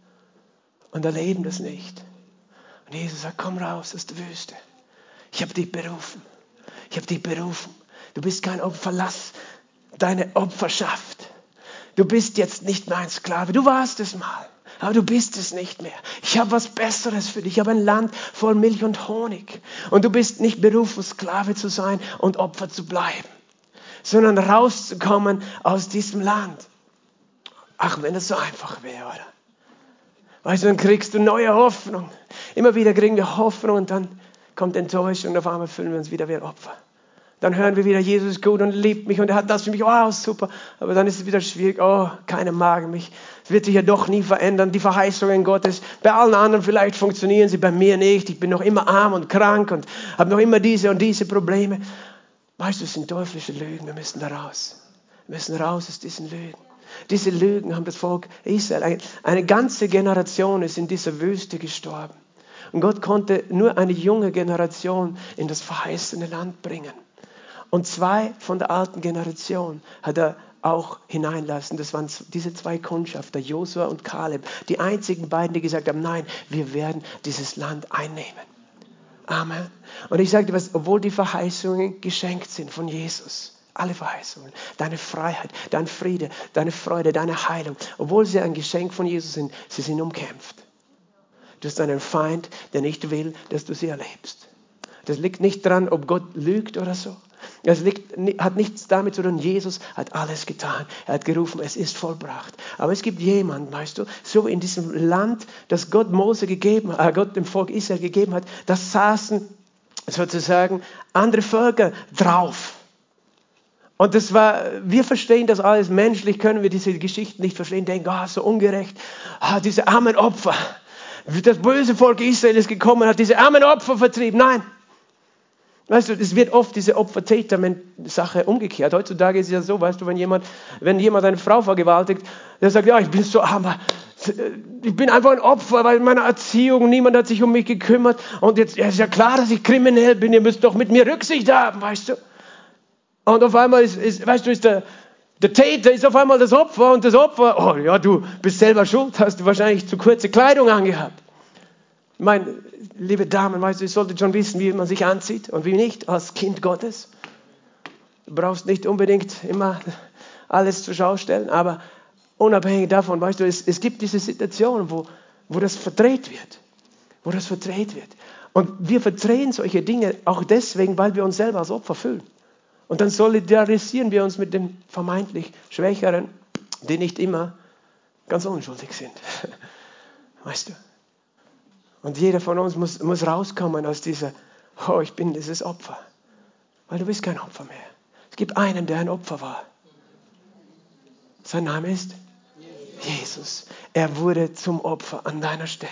und erleben das nicht. Und Jesus sagt, komm raus aus der Wüste. Ich habe dich berufen. Ich habe dich berufen. Du bist kein Opfer. Verlass deine Opferschaft. Du bist jetzt nicht mehr ein Sklave. Du warst es mal, aber du bist es nicht mehr. Ich habe was Besseres für dich. Ich habe ein Land voll Milch und Honig. Und du bist nicht berufen, Sklave zu sein und Opfer zu bleiben, sondern rauszukommen aus diesem Land. Ach, wenn das so einfach wäre, oder? Weißt du, dann kriegst du neue Hoffnung. Immer wieder kriegen wir Hoffnung und dann kommt Enttäuschung und auf einmal fühlen wir uns wieder wie ein Opfer. Dann hören wir wieder, Jesus ist gut und liebt mich und er hat das für mich, oh super. Aber dann ist es wieder schwierig, oh, keiner mag mich. Es wird sich ja doch nie verändern. Die Verheißungen Gottes, bei allen anderen vielleicht funktionieren sie, bei mir nicht. Ich bin noch immer arm und krank und habe noch immer diese und diese Probleme. Weißt du, es sind teuflische Lügen, wir müssen da raus. Wir müssen raus aus diesen Lügen. Diese Lügen haben das Volk Israel, eine ganze Generation ist in dieser Wüste gestorben. Und Gott konnte nur eine junge Generation in das verheißene Land bringen. Und zwei von der alten Generation hat er auch hineinlassen. Das waren diese zwei Kundschafter, Josua und Kaleb. Die einzigen beiden, die gesagt haben, nein, wir werden dieses Land einnehmen. Amen. Und ich sage dir was, obwohl die Verheißungen geschenkt sind von Jesus, alle Verheißungen, deine Freiheit, dein Friede, deine Freude, deine Heilung, obwohl sie ein Geschenk von Jesus sind, sie sind umkämpft. Du hast einen Feind, der nicht will, dass du sie erlebst. Das liegt nicht daran, ob Gott lügt oder so. Es liegt, hat nichts damit zu tun, Jesus hat alles getan. Er hat gerufen, es ist vollbracht. Aber es gibt jemanden, weißt du, so in diesem Land, das Gott Mose gegeben hat, äh, Gott dem Volk Israel gegeben hat, da saßen sozusagen andere Völker drauf. Und das war, wir verstehen das alles menschlich, können wir diese Geschichten nicht verstehen, denken, ah, oh, so ungerecht, ah, diese armen Opfer. Das böse Volk Israel ist gekommen, hat diese armen Opfer vertrieben. Nein. Weißt du, es wird oft diese Opfer-Täter-Sache umgekehrt. Heutzutage ist es ja so, weißt du, wenn jemand, wenn jemand eine Frau vergewaltigt, der sagt, ja, ich bin so arm, ich bin einfach ein Opfer, weil meiner Erziehung, niemand hat sich um mich gekümmert und jetzt ja, ist ja klar, dass ich kriminell bin, ihr müsst doch mit mir Rücksicht haben, weißt du. Und auf einmal ist, ist weißt du, ist der, der Täter ist auf einmal das Opfer und das Opfer, oh ja, du bist selber schuld, hast du wahrscheinlich zu kurze Kleidung angehabt. Ich meine, liebe Damen, weißt du, ihr solltet schon wissen, wie man sich anzieht und wie nicht als Kind Gottes. Du brauchst nicht unbedingt immer alles zur Schau stellen, aber unabhängig davon, weißt du, es, es gibt diese Situation, wo, wo das verdreht wird. Wo das verdreht wird. Und wir verdrehen solche Dinge auch deswegen, weil wir uns selber als Opfer fühlen. Und dann solidarisieren wir uns mit den vermeintlich Schwächeren, die nicht immer ganz unschuldig sind. Weißt du? Und jeder von uns muss, muss rauskommen aus dieser, oh, ich bin dieses Opfer. Weil du bist kein Opfer mehr. Es gibt einen, der ein Opfer war. Sein Name ist Jesus. Er wurde zum Opfer an deiner Stelle.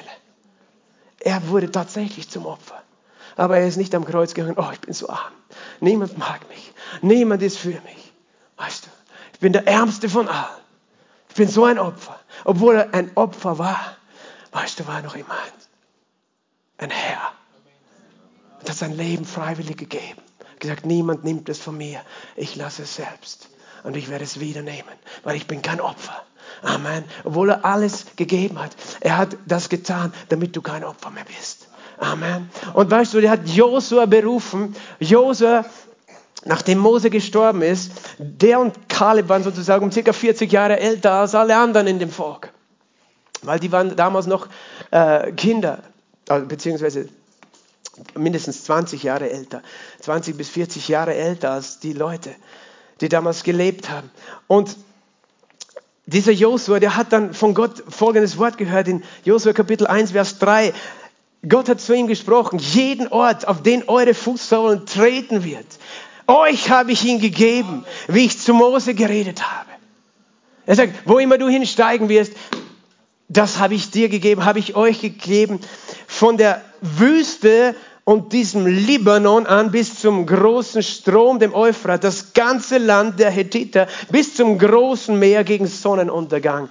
Er wurde tatsächlich zum Opfer. Aber er ist nicht am Kreuz gegangen, oh, ich bin so arm. Niemand mag mich. Niemand ist für mich. Weißt du, ich bin der Ärmste von allen. Ich bin so ein Opfer. Obwohl er ein Opfer war, weißt du, war er noch immer ein Ein Herr. Und hat sein Leben freiwillig gegeben. Gesagt, niemand nimmt es von mir. Ich lasse es selbst. Und ich werde es wieder nehmen. Weil ich bin kein Opfer. Amen. Obwohl er alles gegeben hat. Er hat das getan, damit du kein Opfer mehr bist. Amen. Und weißt du, der hat Josua berufen. Josua, nachdem Mose gestorben ist, der und Kaleb waren sozusagen um circa vierzig Jahre älter als alle anderen in dem Volk. Weil die waren damals noch äh, Kinder. Beziehungsweise mindestens zwanzig Jahre älter, zwanzig bis vierzig Jahre älter als die Leute, die damals gelebt haben. Und dieser Josua, der hat dann von Gott folgendes Wort gehört in Josua Kapitel eins, Vers drei. Gott hat zu ihm gesprochen, jeden Ort, auf den eure Fußsohlen treten wird, euch habe ich ihn gegeben, wie ich zu Mose geredet habe. Er sagt, wo immer du hinsteigen wirst, das habe ich dir gegeben, habe ich euch gegeben. Von der Wüste und diesem Libanon an bis zum großen Strom, dem Euphrat, das ganze Land der Hethiter, bis zum großen Meer gegen Sonnenuntergang.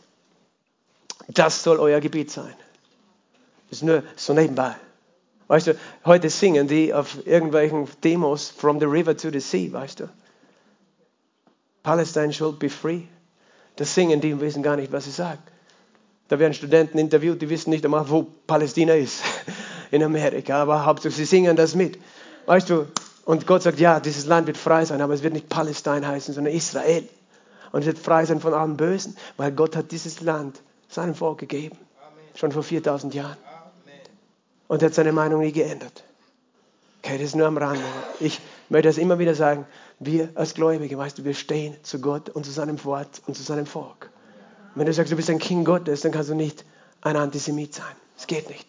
Das soll euer Gebiet sein. Das ist nur so nebenbei. Weißt du, heute singen die auf irgendwelchen Demos from the river to the sea, weißt du. Palestine should be free. Das singen die und wissen gar nicht, was sie sagen. Da werden Studenten interviewt, die wissen nicht einmal, wo Palästina ist in Amerika, aber Hauptsache sie singen das mit. Weißt du, und Gott sagt, ja, dieses Land wird frei sein, aber es wird nicht Palästina heißen, sondern Israel. Und es wird frei sein von allem Bösen, weil Gott hat dieses Land seinem Volk gegeben, schon vor viertausend Jahren. Und er hat seine Meinung nie geändert. Okay, das ist nur am Rande. Ich möchte das immer wieder sagen, wir als Gläubige, weißt du, wir stehen zu Gott und zu seinem Wort und zu seinem Volk. Wenn du sagst, du bist ein Kind Gottes, dann kannst du nicht ein Antisemit sein. Es geht nicht.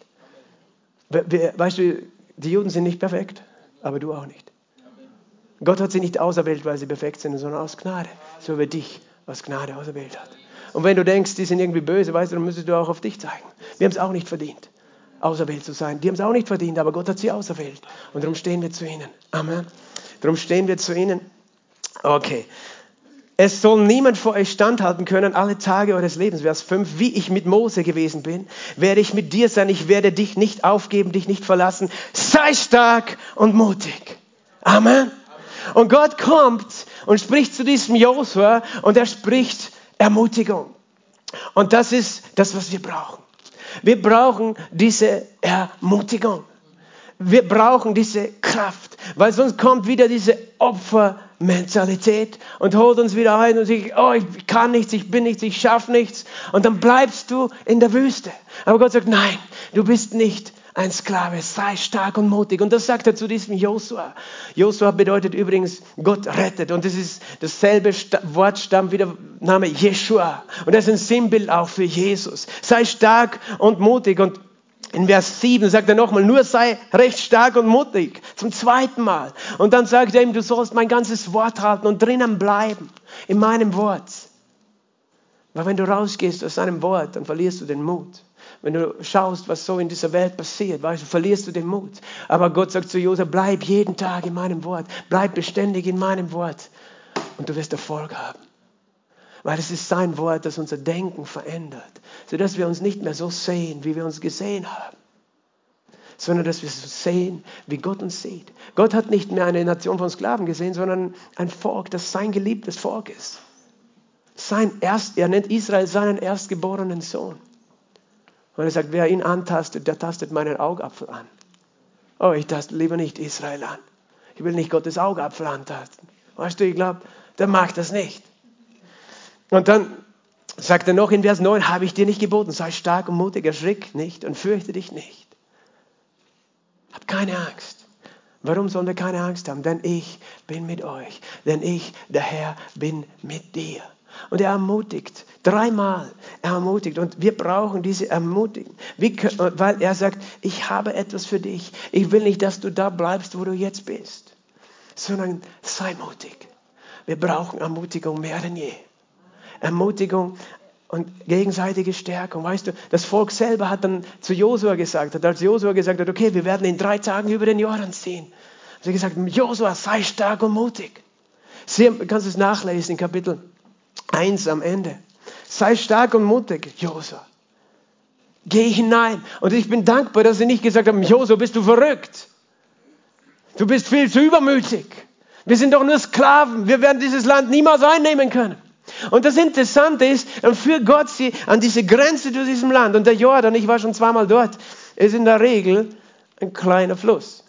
Weißt du, die Juden sind nicht perfekt, aber du auch nicht. Gott hat sie nicht auserwählt, weil sie perfekt sind, sondern aus Gnade, so wie dich aus Gnade auserwählt hat. Und wenn du denkst, die sind irgendwie böse, weißt du, dann müsstest du auch auf dich zeigen. Wir haben es auch nicht verdient, auserwählt zu sein. Die haben es auch nicht verdient, aber Gott hat sie auserwählt. Und darum stehen wir zu ihnen. Amen. Darum stehen wir zu ihnen. Okay. Es soll niemand vor euch standhalten können, alle Tage eures Lebens. Vers fünf, wie ich mit Mose gewesen bin, werde ich mit dir sein. Ich werde dich nicht aufgeben, dich nicht verlassen. Sei stark und mutig. Amen. Und Gott kommt und spricht zu diesem Josua und er spricht Ermutigung. Und das ist das, was wir brauchen. Wir brauchen diese Ermutigung. Wir brauchen diese Kraft, weil sonst kommt wieder diese Opfermentalität und holt uns wieder ein und sagt, oh, ich kann nichts, ich bin nichts, ich schaffe nichts. Und dann bleibst du in der Wüste. Aber Gott sagt, nein, du bist nicht ein Sklave, sei stark und mutig. Und das sagt er zu diesem Josua. Josua bedeutet übrigens, Gott rettet. Und das ist dasselbe Wort, stammt wie der Name Jeschua. Und das ist ein Sinnbild auch für Jesus. Sei stark und mutig. Und in Vers sieben sagt er nochmal, nur sei recht stark und mutig. Zum zweiten Mal. Und dann sagt er ihm, du sollst mein ganzes Wort halten und drinnen bleiben. In meinem Wort. Weil wenn du rausgehst aus seinem Wort, dann verlierst du den Mut. Wenn du schaust, was so in dieser Welt passiert, weißt du, verlierst du den Mut. Aber Gott sagt zu Josua, bleib jeden Tag in meinem Wort. Bleib beständig in meinem Wort. Und du wirst Erfolg haben. Weil es ist sein Wort, das unser Denken verändert. Sodass wir uns nicht mehr so sehen, wie wir uns gesehen haben. Sondern dass wir so sehen, wie Gott uns sieht. Gott hat nicht mehr eine Nation von Sklaven gesehen, sondern ein Volk, das sein geliebtes Volk ist. Sein Erst, er nennt Israel seinen erstgeborenen Sohn. Und er sagt, wer ihn antastet, der tastet meinen Augapfel an. Oh, ich taste lieber nicht Israel an. Ich will nicht Gottes Augapfel antasten. Weißt du, ich glaube, der mag das nicht. Und dann sagt er noch in Vers neun, habe ich dir nicht geboten, sei stark und mutig, erschrick nicht und fürchte dich nicht. Hab keine Angst. Warum sollen wir keine Angst haben? Denn ich bin mit euch. Denn ich, der Herr, bin mit dir. Und er ermutigt, dreimal er ermutigt. Und wir brauchen diese Ermutigung, Wie, weil er sagt, ich habe etwas für dich. Ich will nicht, dass du da bleibst, wo du jetzt bist, sondern sei mutig. Wir brauchen Ermutigung mehr denn je. Ermutigung und gegenseitige Stärkung. Weißt du, das Volk selber hat dann zu Josua gesagt, hat, als Josua gesagt hat, okay, wir werden in drei Tagen über den Jordan ziehen. Sie hat gesagt, Josua, sei stark und mutig. Sie, kannst du es nachlesen in Kapitel eins am Ende. Sei stark und mutig, Josua. Geh hinein. Und ich bin dankbar, dass sie nicht gesagt haben, Josua, bist du verrückt? Du bist viel zu übermütig. Wir sind doch nur Sklaven. Wir werden dieses Land niemals einnehmen können. Und das Interessante ist, dann führt Gott sie an diese Grenze zu diesem Land. Und der Jordan, ich war schon zweimal dort, ist in der Regel ein kleiner Fluss.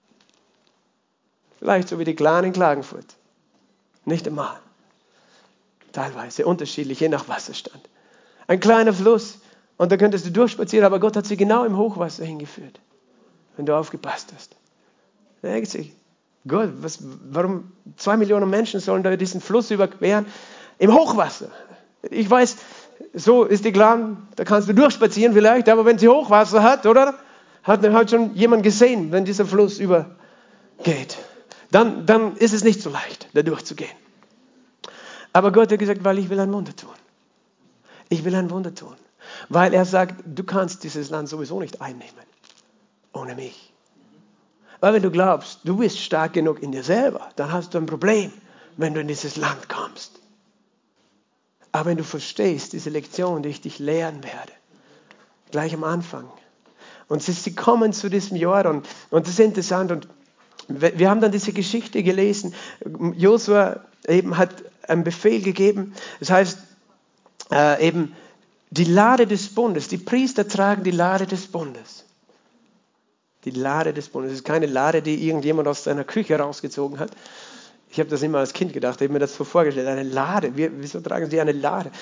Vielleicht so wie die Klaren in Klagenfurt. Nicht einmal. Teilweise unterschiedlich, je nach Wasserstand. Ein kleiner Fluss. Und da könntest du durchspazieren, aber Gott hat sie genau im Hochwasser hingeführt. Wenn du aufgepasst hast. Da denkt sich, Gott, was, warum zwei Millionen Menschen sollen da diesen Fluss überqueren? Im Hochwasser. Ich weiß, so ist die Glan, da kannst du durchspazieren vielleicht, aber wenn sie Hochwasser hat, oder? Hat, hat schon jemand gesehen, wenn dieser Fluss übergeht. Dann, dann ist es nicht so leicht, da durchzugehen. Aber Gott hat gesagt, weil ich will ein Wunder tun. Ich will ein Wunder tun. Weil er sagt, du kannst dieses Land sowieso nicht einnehmen. Ohne mich. Weil wenn du glaubst, du bist stark genug in dir selber, dann hast du ein Problem, wenn du in dieses Land kommst. Aber wenn du verstehst, diese Lektion, die ich dich lehren werde, gleich am Anfang. Und sie, sie kommen zu diesem Jordan. Und das ist interessant. Und wir haben dann diese Geschichte gelesen. Josua eben hat einen Befehl gegeben. Das heißt, äh, eben die Lade des Bundes. Die Priester tragen die Lade des Bundes. Die Lade des Bundes. Es ist keine Lade, die irgendjemand aus seiner Küche rausgezogen hat. Ich habe das immer als Kind gedacht, ich habe mir das so vorgestellt. Eine Lade, Wie, wieso tragen sie eine Lade?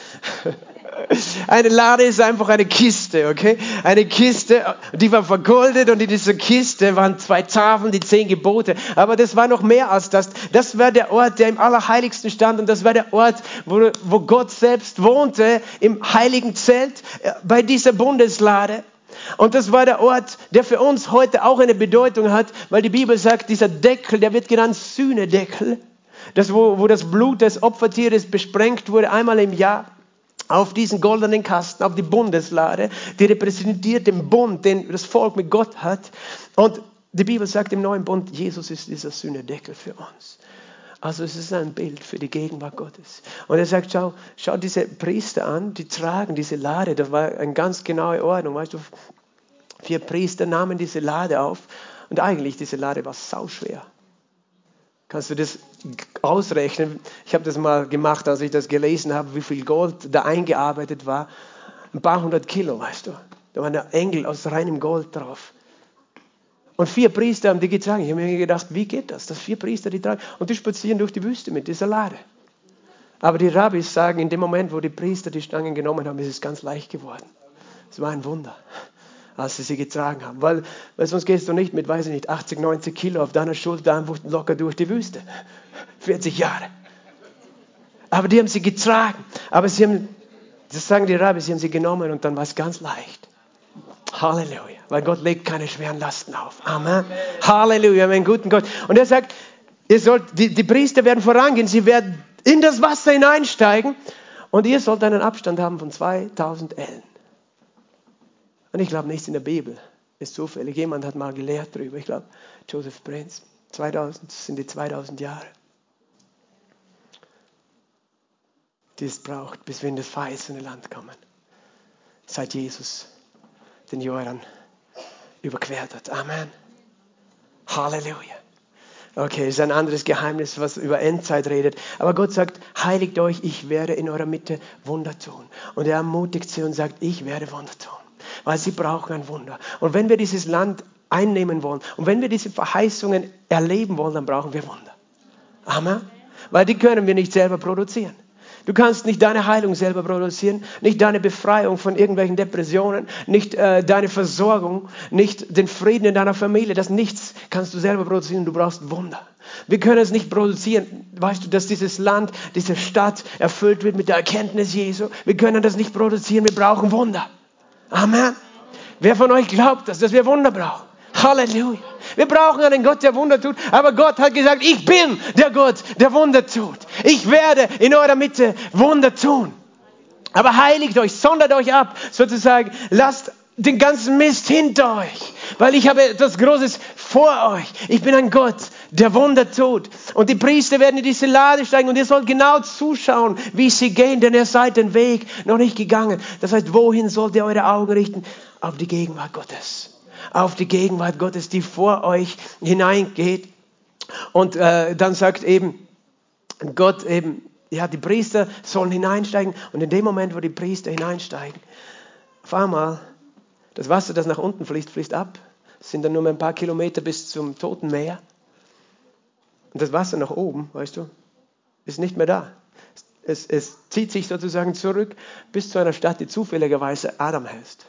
Eine Lade ist einfach eine Kiste, okay? Eine Kiste, die war vergoldet und in dieser Kiste waren zwei Tafeln, die zehn Gebote. Aber das war noch mehr als das. Das war der Ort, der im Allerheiligsten stand und das war der Ort, wo, wo Gott selbst wohnte, im heiligen Zelt, bei dieser Bundeslade. Und das war der Ort, der für uns heute auch eine Bedeutung hat, weil die Bibel sagt, dieser Deckel, der wird genannt Sühnedeckel, das, wo, wo das Blut des Opfertieres besprengt wurde, einmal im Jahr, auf diesen goldenen Kasten, auf die Bundeslade, die repräsentiert den Bund, den das Volk mit Gott hat. Und die Bibel sagt im neuen Bund, Jesus ist dieser Sühnedeckel für uns. Also es ist ein Bild für die Gegenwart Gottes. Und er sagt, schau, schau diese Priester an, die tragen diese Lade. Das war eine ganz genaue Ordnung. Weißt du, vier Priester nahmen diese Lade auf. Und eigentlich, diese Lade war sauschwer. Kannst du das ausrechnen? Ich habe das mal gemacht, als ich das gelesen habe, wie viel Gold da eingearbeitet war. Ein paar hundert Kilo, weißt du. Da waren Engel aus reinem Gold drauf. Und vier Priester haben die getragen. Ich habe mir gedacht, wie geht das? Dass vier Priester die tragen. Und die spazieren durch die Wüste mit dieser Lade. Aber die Rabbis sagen, in dem Moment, wo die Priester die Stangen genommen haben, ist es ganz leicht geworden. Es war ein Wunder. als sie sie getragen haben. Weil, weil sonst gehst du nicht mit, weiß ich nicht, achtzig, neunzig Kilo auf deiner Schulter einfach locker durch die Wüste. vierzig Jahre. Aber die haben sie getragen. Aber sie haben, das sagen die Rabbis, sie haben sie genommen und dann war es ganz leicht. Halleluja. Weil Gott legt keine schweren Lasten auf. Amen. Halleluja. Wir haben einen guten Gott. Und er sagt, ihr sollt, die, die Priester werden vorangehen. Sie werden in das Wasser hineinsteigen. Und ihr sollt einen Abstand haben von zweitausend Ellen. Und ich glaube, nichts in der Bibel ist zufällig. Jemand hat mal gelehrt darüber. Ich glaube, Joseph Prince. zweitausend, das sind die zweitausend Jahre, die es braucht, bis wir in das verheißene Land kommen. Seit Jesus den Jordan überquert hat. Amen. Halleluja. Okay, das ist ein anderes Geheimnis, was über Endzeit redet. Aber Gott sagt, heiligt euch, ich werde in eurer Mitte Wunder tun. Und er ermutigt sie und sagt, ich werde Wunder tun. Weil sie brauchen ein Wunder. Und wenn wir dieses Land einnehmen wollen und wenn wir diese Verheißungen erleben wollen, dann brauchen wir Wunder. Amen. Weil die können wir nicht selber produzieren. Du kannst nicht deine Heilung selber produzieren, nicht deine Befreiung von irgendwelchen Depressionen, nicht äh, deine Versorgung, nicht den Frieden in deiner Familie. Das nichts kannst du selber produzieren. Du brauchst Wunder. Wir können es nicht produzieren. Weißt du, dass dieses Land, diese Stadt erfüllt wird mit der Erkenntnis Jesu. Wir können das nicht produzieren. Wir brauchen Wunder. Amen. Wer von euch glaubt das, dass wir Wunder brauchen? Halleluja. Wir brauchen einen Gott, der Wunder tut. Aber Gott hat gesagt, ich bin der Gott, der Wunder tut. Ich werde in eurer Mitte Wunder tun. Aber heiligt euch, sondert euch ab, sozusagen. Lasst den ganzen Mist hinter euch. Weil ich habe etwas Großes vor euch. Ich bin ein Gott, der Wunder tut. Und die Priester werden in diese Lade steigen. Und ihr sollt genau zuschauen, wie sie gehen. Denn ihr seid den Weg noch nicht gegangen. Das heißt, wohin sollt ihr eure Augen richten? Auf die Gegenwart Gottes. Auf die Gegenwart Gottes, die vor euch hineingeht. Und äh, dann sagt eben Gott eben, ja, die Priester sollen hineinsteigen. Und in dem Moment, wo die Priester hineinsteigen, auf einmal, das Wasser, das nach unten fließt, fließt ab. Es sind dann nur ein paar Kilometer bis zum Toten Meer. Und das Wasser nach oben, weißt du, ist nicht mehr da. Es, es zieht sich sozusagen zurück bis zu einer Stadt, die zufälligerweise Adam heißt.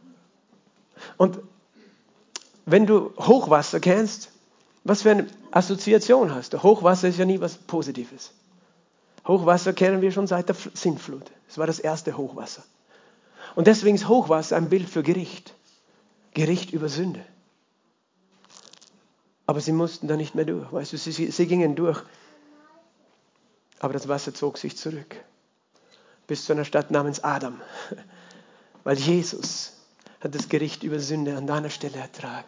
Und wenn du Hochwasser kennst, was für eine Assoziation hast du? Hochwasser ist ja nie was Positives. Hochwasser kennen wir schon seit der Sintflut. Es war das erste Hochwasser. Und deswegen ist Hochwasser ein Bild für Gericht. Gericht über Sünde. Aber sie mussten da nicht mehr durch. Weißt du, sie, sie gingen durch. Aber das Wasser zog sich zurück. Bis zu einer Stadt namens Adam. Weil Jesus hat das Gericht über Sünde an deiner Stelle ertragen.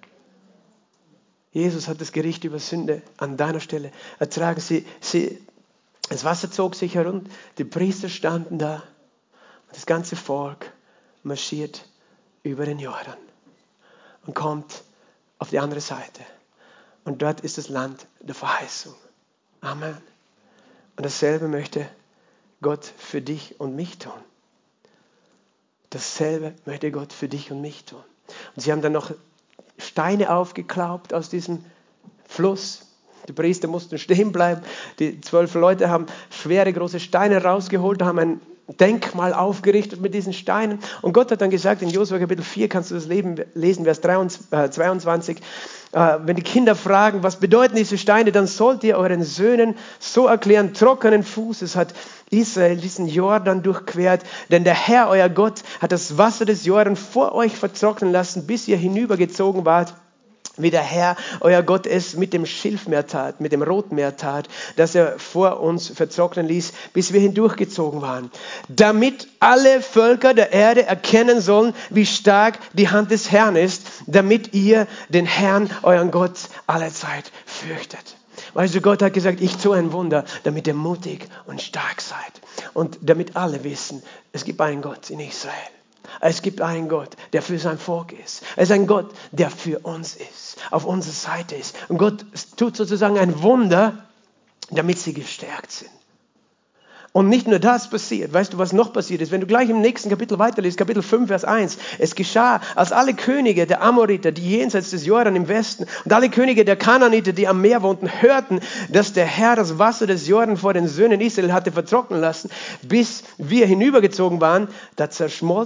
Jesus hat das Gericht über Sünde an deiner Stelle ertragen. Sie, sie, das Wasser zog sich herunter, die Priester standen da und das ganze Volk marschiert über den Jordan und kommt auf die andere Seite. Und dort ist das Land der Verheißung. Amen. Und dasselbe möchte Gott für dich und mich tun. Dasselbe möchte Gott für dich und mich tun. Und sie haben dann noch Steine aufgeklaubt aus diesem Fluss. Die Priester mussten stehen bleiben. Die zwölf Leute haben schwere, große Steine rausgeholt, haben ein Denkmal aufgerichtet mit diesen Steinen. Und Gott hat dann gesagt, in Josua Kapitel vier kannst du das lesen, Vers zweiundzwanzig, äh, wenn die Kinder fragen, was bedeuten diese Steine, dann sollt ihr euren Söhnen so erklären, trockenen Fußes hat Israel diesen Jordan durchquert, denn der Herr, euer Gott, hat das Wasser des Jordan vor euch vertrocknen lassen, bis ihr hinübergezogen wart, wie der Herr, euer Gott, es mit dem Schilfmeer tat, mit dem Rotmeer tat, das er vor uns vertrocknen ließ, bis wir hindurchgezogen waren. Damit alle Völker der Erde erkennen sollen, wie stark die Hand des Herrn ist, damit ihr den Herrn, euren Gott, allezeit fürchtet. Weißt du, Gott hat gesagt, ich tue ein Wunder, damit ihr mutig und stark seid. Und damit alle wissen, es gibt einen Gott in Israel. Es gibt einen Gott, der für sein Volk ist. Es ist ein Gott, der für uns ist, auf unserer Seite ist. Und Gott tut sozusagen ein Wunder, damit sie gestärkt sind. Und nicht nur das passiert. Weißt du, was noch passiert ist? Wenn du gleich im nächsten Kapitel weiterliest, Kapitel fünf, Vers eins. Es geschah, als alle Könige der Amoriter, die jenseits des Jordan im Westen, und alle Könige der Kanaaniter, die am Meer wohnten, hörten, dass der Herr das Wasser des Jordan vor den Söhnen Israel hatte vertrocknen lassen, bis wir hinübergezogen waren, da zerschmolz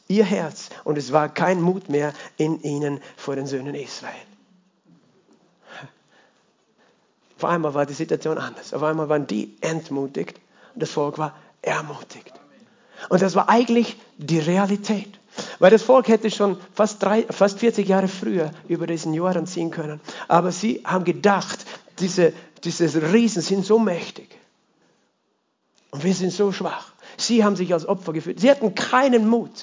ihr Herz und es war kein Mut mehr in ihnen vor den Söhnen Israel. Auf einmal war die Situation anders. Auf einmal waren die entmutigt und das Volk war ermutigt. Und das war eigentlich die Realität. Weil das Volk hätte schon fast, drei, fast vierzig Jahre früher über diesen Jordan ziehen können. Aber sie haben gedacht, diese, diese Riesen sind so mächtig. Und wir sind so schwach. Sie haben sich als Opfer gefühlt. Sie hatten keinen Mut.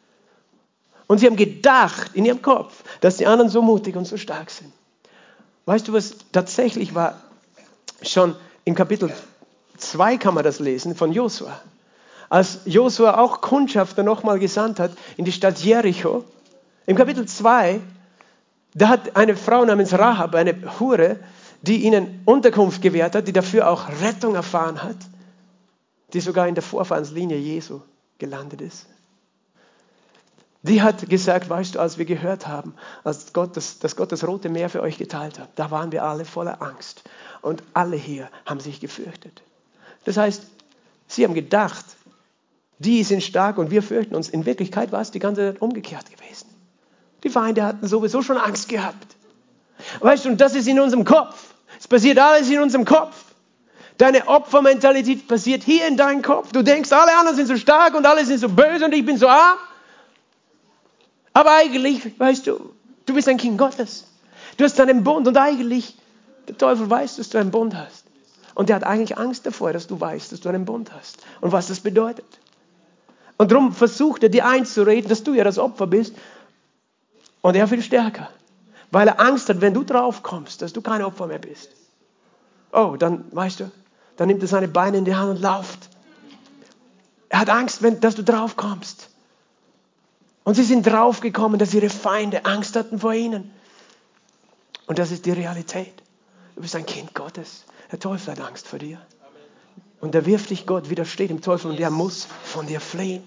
Und sie haben gedacht in ihrem Kopf, dass die anderen so mutig und so stark sind. Weißt du, was tatsächlich war? Schon im Kapitel zwei kann man das lesen von Josua. Als Josua auch Kundschafter nochmal gesandt hat in die Stadt Jericho. Im Kapitel zwei, da hat eine Frau namens Rahab, eine Hure, die ihnen Unterkunft gewährt hat, die dafür auch Rettung erfahren hat, die sogar in der Vorfahrenslinie Jesu gelandet ist. Die hat gesagt, weißt du, als wir gehört haben, als Gott das, dass Gott das Rote Meer für euch geteilt hat, da waren wir alle voller Angst. Und alle hier haben sich gefürchtet. Das heißt, sie haben gedacht, die sind stark und wir fürchten uns. In Wirklichkeit war es die ganze Zeit umgekehrt gewesen. Die Feinde hatten sowieso schon Angst gehabt. Weißt du, und das ist in unserem Kopf. Es passiert alles in unserem Kopf. Deine Opfermentalität passiert hier in deinem Kopf. Du denkst, alle anderen sind so stark und alle sind so böse und ich bin so arm. Aber eigentlich, weißt du, du bist ein Kind Gottes. Du hast einen Bund und eigentlich, der Teufel weiß, dass du einen Bund hast. Und der hat eigentlich Angst davor, dass du weißt, dass du einen Bund hast und was das bedeutet. Und darum versucht er dir einzureden, dass du ja das Opfer bist und er viel stärker. Weil er Angst hat, wenn du drauf kommst, dass du kein Opfer mehr bist. Oh, dann, weißt du, dann nimmt er seine Beine in die Hand und läuft. Er hat Angst, wenn, dass du drauf kommst. Und sie sind draufgekommen, dass ihre Feinde Angst hatten vor ihnen. Und das ist die Realität. Du bist ein Kind Gottes. Der Teufel hat Angst vor dir. Und da wirft dich Gott, widersteht dem Teufel und der muss von dir fliehen.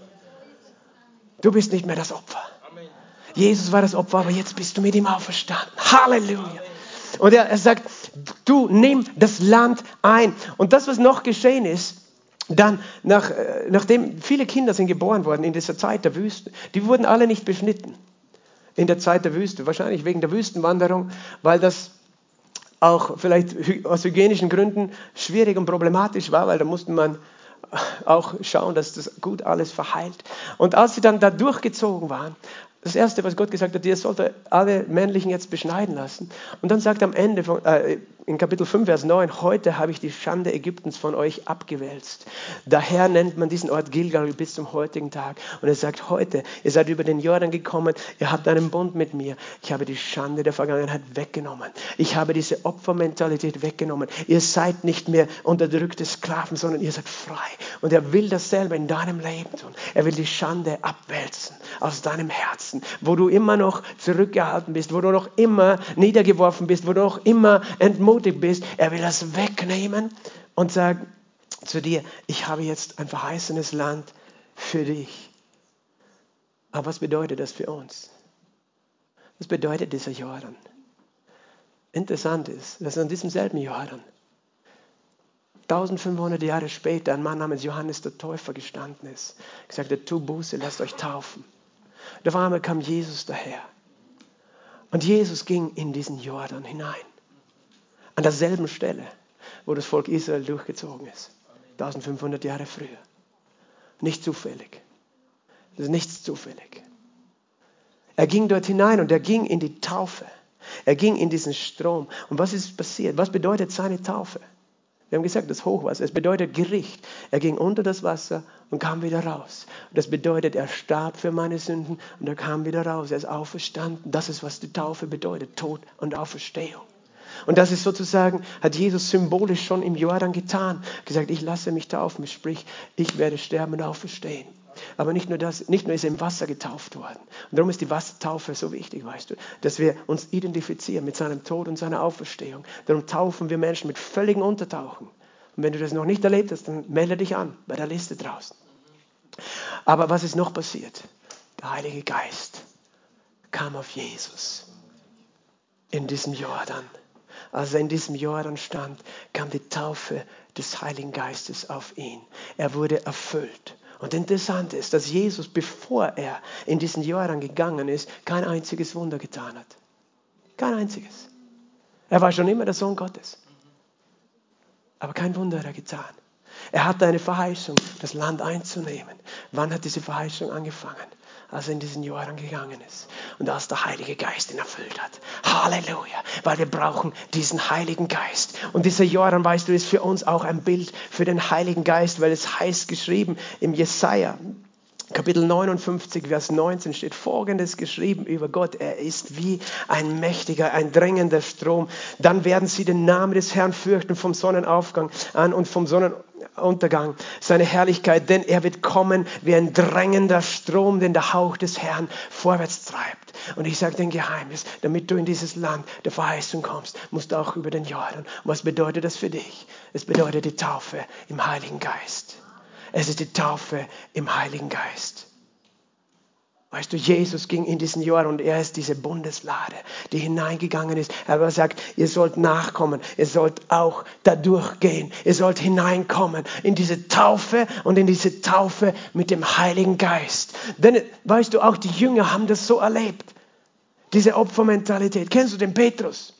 Du bist nicht mehr das Opfer. Jesus war das Opfer, aber jetzt bist du mit ihm auferstanden. Halleluja. Und er, er sagt, du nimm das Land ein. Und das, was noch geschehen ist, dann, nach, nachdem viele Kinder sind geboren worden in dieser Zeit der Wüste, die wurden alle nicht beschnitten in der Zeit der Wüste, wahrscheinlich wegen der Wüstenwanderung, weil das auch vielleicht aus hygienischen Gründen schwierig und problematisch war, weil da musste man auch schauen, dass das gut alles verheilt. Und als sie dann da durchgezogen waren, das Erste, was Gott gesagt hat, ihr sollt alle Männlichen jetzt beschneiden lassen. Und dann sagt er am Ende, von, äh, in Kapitel fünf, Vers neun, heute habe ich die Schande Ägyptens von euch abgewälzt. Daher nennt man diesen Ort Gilgal bis zum heutigen Tag. Und er sagt, heute, ihr seid über den Jordan gekommen, ihr habt einen Bund mit mir. Ich habe die Schande der Vergangenheit weggenommen. Ich habe diese Opfermentalität weggenommen. Ihr seid nicht mehr unterdrückte Sklaven, sondern ihr seid frei. Und er will dasselbe in deinem Leben tun. Er will die Schande abwälzen aus deinem Herzen, wo du immer noch zurückgehalten bist, wo du noch immer niedergeworfen bist, wo du noch immer entmutigt bist. Er will das wegnehmen und sagt zu dir, ich habe jetzt ein verheißenes Land für dich. Aber was bedeutet das für uns? Was bedeutet dieser Jordan? Interessant ist, dass an diesem selben Jordan eintausendfünfhundert Jahre später ein Mann namens Johannes der Täufer gestanden ist. Er sagte, tu Buße, lasst euch taufen. Und auf einmal kam Jesus daher. Und Jesus ging in diesen Jordan hinein. An derselben Stelle, wo das Volk Israel durchgezogen ist. eintausendfünfhundert Jahre früher. Nicht zufällig. Das ist nichts zufällig. Er ging dort hinein und er ging in die Taufe. Er ging in diesen Strom. Und was ist passiert? Was bedeutet seine Taufe? Wir haben gesagt, das Hochwasser, es bedeutet Gericht. Er ging unter das Wasser und kam wieder raus. Das bedeutet, er starb für meine Sünden und er kam wieder raus. Er ist auferstanden. Das ist, was die Taufe bedeutet, Tod und Auferstehung. Und das ist sozusagen, hat Jesus symbolisch schon im Jordan getan. Gesagt, ich lasse mich taufen, sprich, ich werde sterben und auferstehen. Aber nicht nur das, nicht nur ist er im Wasser getauft worden. Und darum ist die Wassertaufe so wichtig, weißt du, dass wir uns identifizieren mit seinem Tod und seiner Auferstehung. Darum taufen wir Menschen mit völligem Untertauchen. Und wenn du das noch nicht erlebt hast, dann melde dich an bei der Liste draußen. Aber was ist noch passiert? Der Heilige Geist kam auf Jesus in diesem Jordan. Als er in diesem Jordan stand, kam die Taufe des Heiligen Geistes auf ihn. Er wurde erfüllt. Und interessant ist, dass Jesus, bevor er in diesen Jordan gegangen ist, kein einziges Wunder getan hat. Kein einziges. Er war schon immer der Sohn Gottes. Aber kein Wunder hat er getan. Er hatte eine Verheißung, das Land einzunehmen. Wann hat diese Verheißung angefangen? Als er in diesen Jordan gegangen ist. Und als der Heilige Geist ihn erfüllt hat. Halleluja. Weil wir brauchen diesen Heiligen Geist. Und dieser Jordan, weißt du, ist für uns auch ein Bild für den Heiligen Geist, weil es heißt geschrieben im Jesaja, Kapitel neunundfünfzig, Vers neunzehn steht Folgendes geschrieben über Gott. Er ist wie ein mächtiger, ein drängender Strom. Dann werden sie den Namen des Herrn fürchten vom Sonnenaufgang an und vom Sonnenuntergang. Seine Herrlichkeit, denn er wird kommen wie ein drängender Strom, den der Hauch des Herrn vorwärts treibt. Und ich sage dir ein Geheimnis, damit du in dieses Land der Verheißung kommst, musst du auch über den Jordan. Und was bedeutet das für dich? Es bedeutet die Taufe im Heiligen Geist. Es ist die Taufe im Heiligen Geist. Weißt du, Jesus ging in diesen Jordan und er ist diese Bundeslade, die hineingegangen ist. Er sagt, ihr sollt nachkommen, ihr sollt auch da durchgehen, ihr sollt hineinkommen in diese Taufe und in diese Taufe mit dem Heiligen Geist. Denn, weißt du, auch die Jünger haben das so erlebt, diese Opfermentalität. Kennst du den Petrus?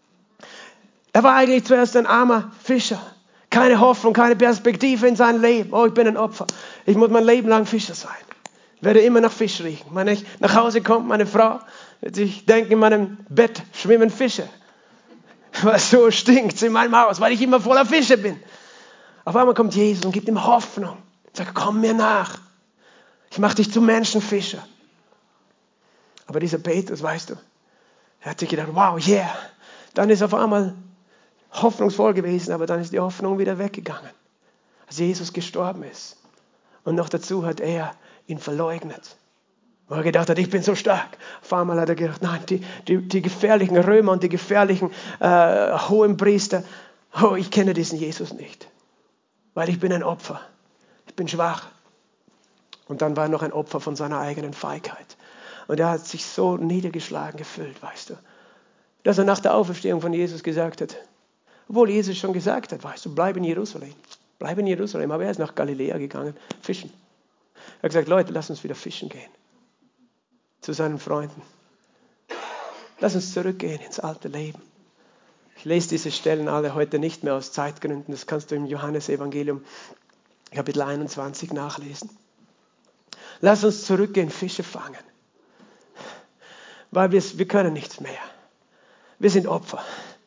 Er war eigentlich zuerst ein armer Fischer. Keine Hoffnung, keine Perspektive in sein Leben. Oh, ich bin ein Opfer. Ich muss mein Leben lang Fischer sein. Ich werde immer nach Fisch riechen. Wenn ich nach Hause komme, meine Frau, ich denke, in meinem Bett schwimmen Fische. Weil so stinkt es in meinem Haus, weil ich immer voller Fische bin. Auf einmal kommt Jesus und gibt ihm Hoffnung. Er sagt, komm mir nach. Ich mache dich zum Menschenfischer. Aber dieser Petrus, weißt du, er hat sich gedacht, wow, yeah. Dann ist auf einmal hoffnungsvoll gewesen, aber dann ist die Hoffnung wieder weggegangen, als Jesus gestorben ist. Und noch dazu hat er ihn verleugnet. Weil er gedacht hat, ich bin so stark. Auf einmal hat er gedacht, nein, die, die, die gefährlichen Römer und die gefährlichen äh, Hohenpriester, oh, ich kenne diesen Jesus nicht. Weil ich bin ein Opfer. Ich bin schwach. Und dann war er noch ein Opfer von seiner eigenen Feigheit. Und er hat sich so niedergeschlagen gefühlt, weißt du, dass er nach der Auferstehung von Jesus gesagt hat, obwohl Jesus schon gesagt hat, weißt du, bleib in Jerusalem. Bleib in Jerusalem. Aber er ist nach Galiläa gegangen, fischen. Er hat gesagt, Leute, lass uns wieder fischen gehen. Zu seinen Freunden. Lass uns zurückgehen ins alte Leben. Ich lese diese Stellen alle heute nicht mehr aus Zeitgründen. Das kannst du im Johannesevangelium Kapitel einundzwanzig nachlesen. Lass uns zurückgehen, Fische fangen. Weil wir, wir können nichts mehr. Wir sind Opfer.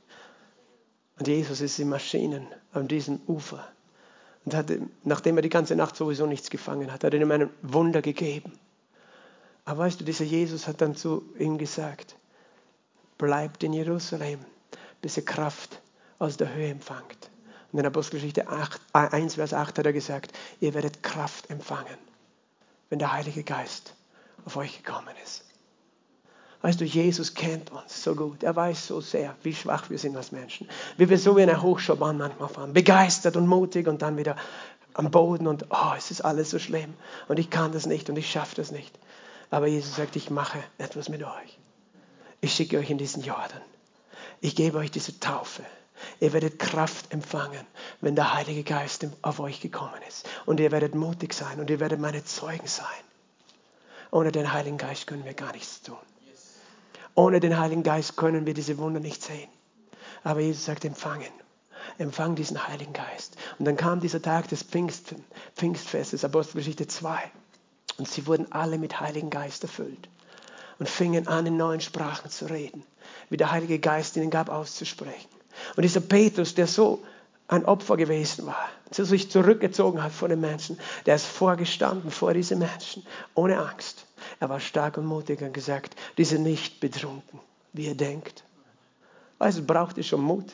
Und Jesus ist in Maschinen an diesem Ufer. Und hat, nachdem er die ganze Nacht sowieso nichts gefangen hat, hat er ihm ein Wunder gegeben. Aber weißt du, dieser Jesus hat dann zu ihm gesagt, bleibt in Jerusalem, bis ihr Kraft aus der Höhe empfangt. Und in Apostelgeschichte eins, Vers acht hat er gesagt, ihr werdet Kraft empfangen, wenn der Heilige Geist auf euch gekommen ist. Weißt du, Jesus kennt uns so gut. Er weiß so sehr, wie schwach wir sind als Menschen. Wie wir so wie eine Hochschaubahn manchmal fahren. Begeistert und mutig und dann wieder am Boden und oh, es ist alles so schlimm. Und ich kann das nicht und ich schaffe das nicht. Aber Jesus sagt, ich mache etwas mit euch. Ich schicke euch in diesen Jordan. Ich gebe euch diese Taufe. Ihr werdet Kraft empfangen, wenn der Heilige Geist auf euch gekommen ist. Und ihr werdet mutig sein und ihr werdet meine Zeugen sein. Ohne den Heiligen Geist können wir gar nichts tun. Ohne den Heiligen Geist können wir diese Wunder nicht sehen. Aber Jesus sagt, empfangen. Empfang diesen Heiligen Geist. Und dann kam dieser Tag des Pfingsten, Pfingstfestes, Apostelgeschichte zwei. Und sie wurden alle mit Heiligen Geist erfüllt. Und fingen an, in neuen Sprachen zu reden. Wie der Heilige Geist ihnen gab, auszusprechen. Und dieser Petrus, der so ein Opfer gewesen war, der sich zurückgezogen hat vor den Menschen, der ist vorgestanden vor diesen Menschen, ohne Angst. Er war stark und mutig und gesagt, die sind nicht betrunken, wie ihr denkt. Weißt du, es braucht schon Mut.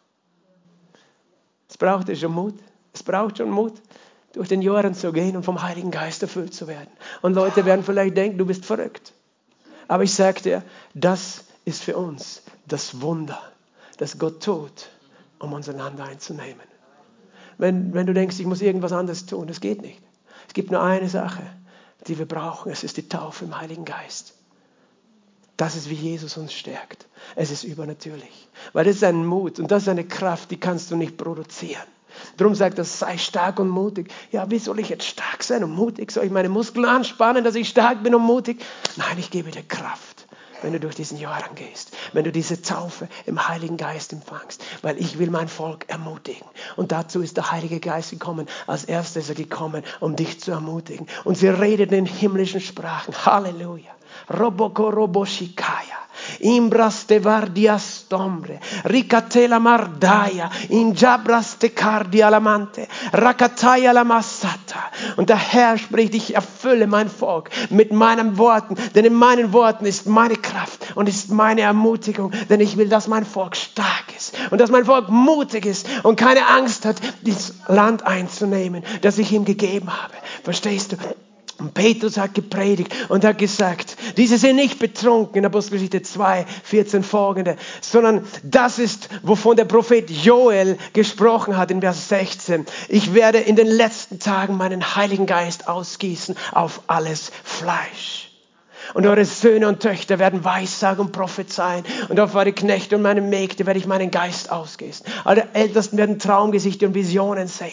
Es braucht schon Mut. Es braucht schon Mut, durch den Jordan zu gehen und vom Heiligen Geist erfüllt zu werden. Und Leute werden vielleicht denken, du bist verrückt. Aber ich sage dir, das ist für uns das Wunder, das Gott tut, um unser Land einzunehmen. Wenn, wenn du denkst, ich muss irgendwas anderes tun, das geht nicht. Es gibt nur eine Sache, die wir brauchen. Es ist die Taufe im Heiligen Geist. Das ist, wie Jesus uns stärkt. Es ist übernatürlich. Weil das ist ein Mut und das ist eine Kraft, die kannst du nicht produzieren. Darum sagt er, sei stark und mutig. Ja, wie soll ich jetzt stark sein und mutig? Soll ich meine Muskeln anspannen, dass ich stark bin und mutig? Nein, ich gebe dir Kraft, wenn du durch diesen Jordan gehst, wenn du diese Taufe im Heiligen Geist empfangst, weil ich will mein Volk ermutigen. Und dazu ist der Heilige Geist gekommen. Als erstes ist er gekommen, um dich zu ermutigen. Und sie redet in himmlischen Sprachen. Halleluja. Roboko roboshikaya. Imbras te vardias tombre, ricatela mardaya, injabras te cardia lamante, rakataya lamassata. Und der Herr spricht, ich erfülle mein Volk mit meinen Worten, denn in meinen Worten ist meine Kraft und ist meine Ermutigung, denn ich will, dass mein Volk stark ist und dass mein Volk mutig ist und keine Angst hat, dieses Land einzunehmen, das ich ihm gegeben habe. Verstehst du? Und Petrus hat gepredigt und hat gesagt, diese sind nicht betrunken, in Apostelgeschichte zwei, vierzehn folgende, sondern das ist, wovon der Prophet Joel gesprochen hat in Vers sechzehn. Ich werde in den letzten Tagen meinen Heiligen Geist ausgießen auf alles Fleisch. Und eure Söhne und Töchter werden Weissagen und prophezeien. Und auf eure Knechte und meine Mägde werde ich meinen Geist ausgießen. Alle Ältesten werden Traumgesichter und Visionen sehen.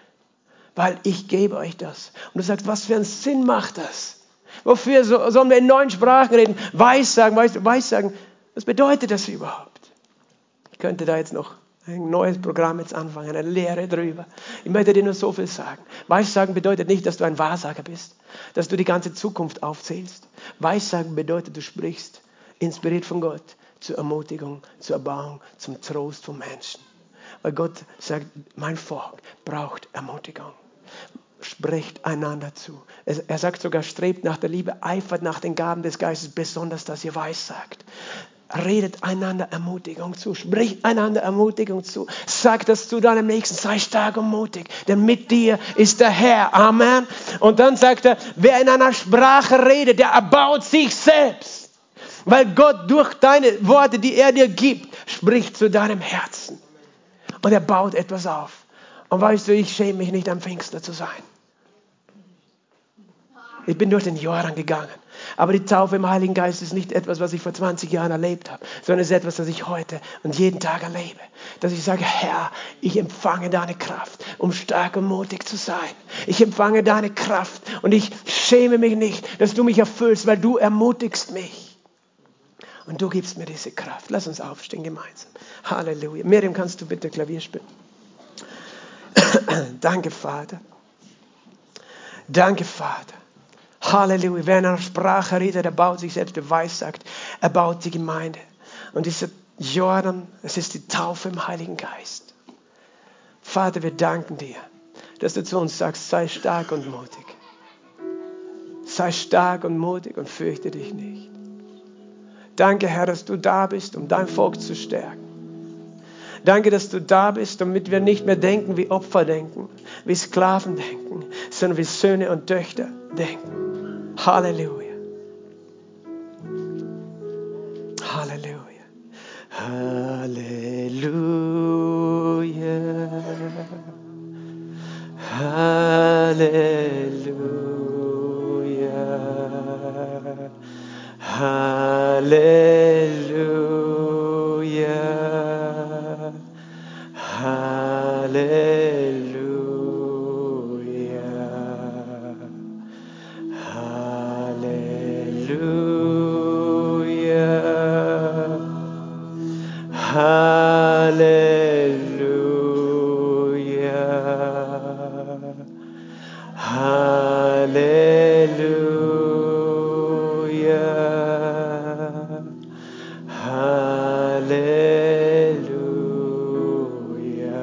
Weil ich gebe euch das. Und du sagst, was für einen Sinn macht das? Wofür so, sollen wir in neuen Sprachen reden? Weissagen, weißt, Weissagen, was bedeutet das überhaupt? Ich könnte da jetzt noch ein neues Programm jetzt anfangen, eine Lehre drüber. Ich möchte dir nur so viel sagen. Weissagen bedeutet nicht, dass du ein Wahrsager bist, dass du die ganze Zukunft aufzählst. Weissagen bedeutet, du sprichst, inspiriert von Gott, zur Ermutigung, zur Erbauung, zum Trost von Menschen. Weil Gott sagt, mein Volk braucht Ermutigung. Sprecht einander zu. Er sagt sogar, strebt nach der Liebe, eifert nach den Gaben des Geistes, besonders, dass ihr weissagt. Redet einander Ermutigung zu, spricht einander Ermutigung zu. Sag das zu deinem Nächsten, sei stark und mutig, denn mit dir ist der Herr. Amen. Und dann sagt er, wer in einer Sprache redet, der erbaut sich selbst. Weil Gott durch deine Worte, die er dir gibt, spricht zu deinem Herzen. Und er baut etwas auf. Und weißt du, ich schäme mich nicht, ein Pfingstler zu sein. Ich bin durch den Jordan gegangen. Aber die Taufe im Heiligen Geist ist nicht etwas, was ich vor zwanzig Jahren erlebt habe, sondern es ist etwas, das ich heute und jeden Tag erlebe. Dass ich sage, Herr, ich empfange deine Kraft, um stark und mutig zu sein. Ich empfange deine Kraft und ich schäme mich nicht, dass du mich erfüllst, weil du ermutigst mich. Und du gibst mir diese Kraft. Lass uns aufstehen gemeinsam. Halleluja. Miriam, kannst du bitte Klavier spielen? Danke, Vater. Danke, Vater. Halleluja. Wer in einer Sprache redet, er baut sich selbst, der weissagt, er baut die Gemeinde. Und dieser Jordan, es ist die Taufe im Heiligen Geist. Vater, wir danken dir, dass du zu uns sagst, sei stark und mutig. Sei stark und mutig und fürchte dich nicht. Danke, Herr, dass du da bist, um dein Volk zu stärken. Danke, dass du da bist, damit wir nicht mehr denken, wie Opfer denken, wie Sklaven denken, sondern wie Söhne und Töchter denken. Halleluja. Halleluja. Halleluja. Halleluja. Halleluja. Halleluja. Halleluja. Halleluja. Halleluja. Halleluja.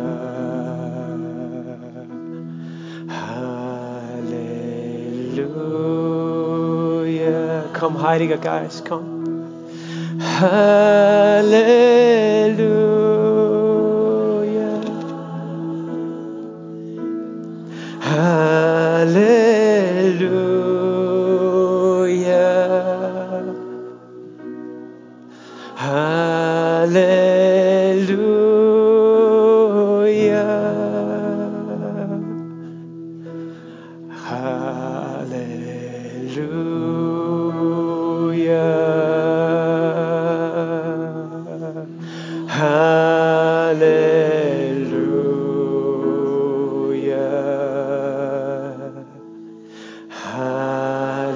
Halleluja. Komm, Heiliger Geist, komm. Halleluja. Halleluja. Halleluja. Halleluja. Halleluja.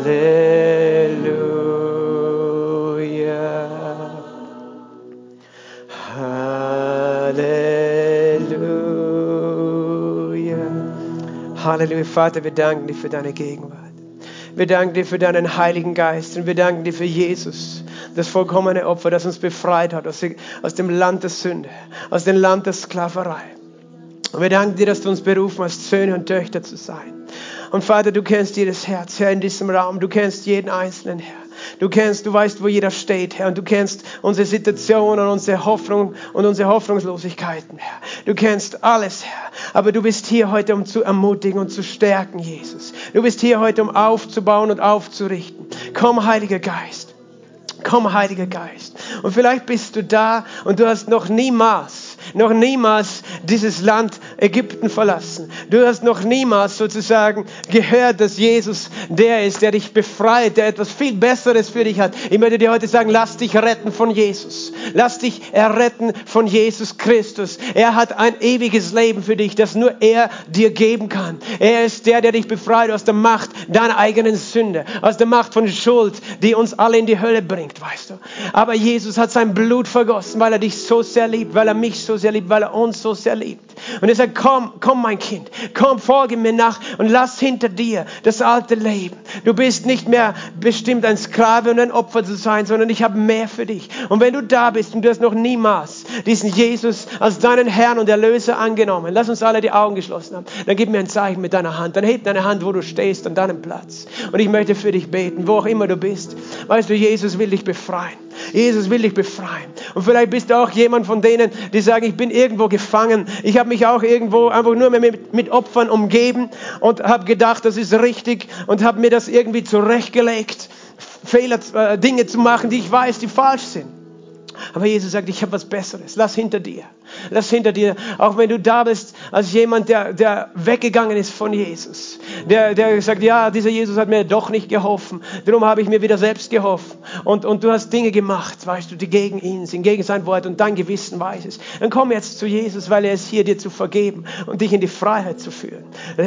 Halleluja, Vater, wir danken dir für deine Gegenwart. Wir danken dir für deinen Heiligen Geist und wir danken dir für Jesus, das vollkommene Opfer, das uns befreit hat aus, aus dem Land der Sünde, aus dem Land der Sklaverei. Und wir danken dir, dass du uns berufen hast, Söhne und Töchter zu sein. Und Vater, du kennst jedes Herz, Herr, in diesem Raum. Du kennst jeden Einzelnen, Herr. Du kennst, du weißt, wo jeder steht, Herr. Und du kennst unsere Situation und unsere Hoffnung und unsere Hoffnungslosigkeiten, Herr. Du kennst alles, Herr. Aber du bist hier heute, um zu ermutigen und zu stärken, Jesus. Du bist hier heute, um aufzubauen und aufzurichten. Komm, Heiliger Geist. Komm, Heiliger Geist. Und vielleicht bist du da und du hast noch niemals, noch niemals dieses Land Ägypten verlassen. Du hast noch niemals sozusagen gehört, dass Jesus der ist, der dich befreit, der etwas viel Besseres für dich hat. Ich möchte dir heute sagen, lass dich retten von Jesus. Lass dich erretten von Jesus Christus. Er hat ein ewiges Leben für dich, das nur er dir geben kann. Er ist der, der dich befreit aus der Macht deiner eigenen Sünde, aus der Macht von Schuld, die uns alle in die Hölle bringt, weißt du. Aber Jesus hat sein Blut vergossen, weil er dich so sehr liebt, weil er mich so sehr liebt, weil er uns so sehr liebt. Und er sagt, komm, komm mein Kind, komm, folge mir nach und lass hinter dir das alte Leben. Du bist nicht mehr bestimmt, ein Sklave und ein Opfer zu sein, sondern ich habe mehr für dich. Und wenn du da bist und du hast noch niemals diesen Jesus als deinen Herrn und Erlöser angenommen, lass uns alle die Augen geschlossen haben, dann gib mir ein Zeichen mit deiner Hand, dann heb deine Hand, wo du stehst, an deinem Platz. Und ich möchte für dich beten, wo auch immer du bist. Weißt du, Jesus will dich befreien. Jesus will dich befreien. Und vielleicht bist du auch jemand von denen, die sagen, ich bin irgendwo gefangen. Ich habe mich auch irgendwo einfach nur mit, mit Opfern umgeben und habe gedacht, das ist richtig und habe mir das irgendwie zurechtgelegt, Fehler, äh, Dinge zu machen, die ich weiß, die falsch sind. Aber Jesus sagt, ich habe was Besseres. Lass hinter dir. Lass hinter dir. Auch wenn du da bist als jemand, der, der weggegangen ist von Jesus. Der, der sagt, ja, dieser Jesus hat mir doch nicht geholfen. Darum habe ich mir wieder selbst geholfen. Und, und du hast Dinge gemacht, weißt du, die gegen ihn sind, gegen sein Wort und dein Gewissen weiß es. Dann komm jetzt zu Jesus, weil er ist hier, dir zu vergeben und dich in die Freiheit zu führen.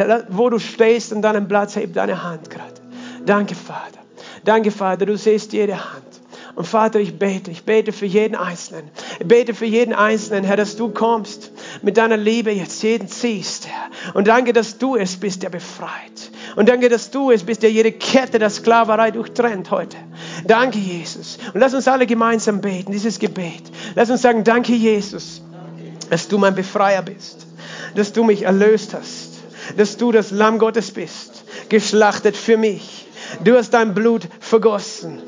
Wo du stehst an deinem Platz, heb deine Hand gerade. Danke, Vater. Danke, Vater, du siehst jede Hand. Und Vater, ich bete, ich bete für jeden Einzelnen. Ich bete für jeden Einzelnen, Herr, dass du kommst, mit deiner Liebe jetzt jeden ziehst, Herr. Und danke, dass du es bist, der befreit. Und danke, dass du es bist, der jede Kette der Sklaverei durchtrennt heute. Danke, Jesus. Und lass uns alle gemeinsam beten, dieses Gebet. Lass uns sagen, danke, Jesus, dass du mein Befreier bist. Dass du mich erlöst hast. Dass du das Lamm Gottes bist, geschlachtet für mich. Du hast dein Blut vergossen,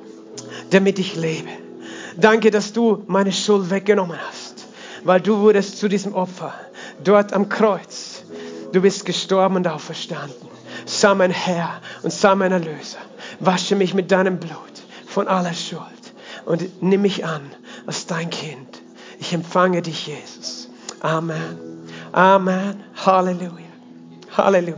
damit ich lebe. Danke, dass du meine Schuld weggenommen hast, weil du wurdest zu diesem Opfer dort am Kreuz. Du bist gestorben und auferstanden. Sei mein Herr und sei mein Erlöser. Wasche mich mit deinem Blut von aller Schuld und nimm mich an als dein Kind. Ich empfange dich, Jesus. Amen. Amen. Halleluja. Halleluja.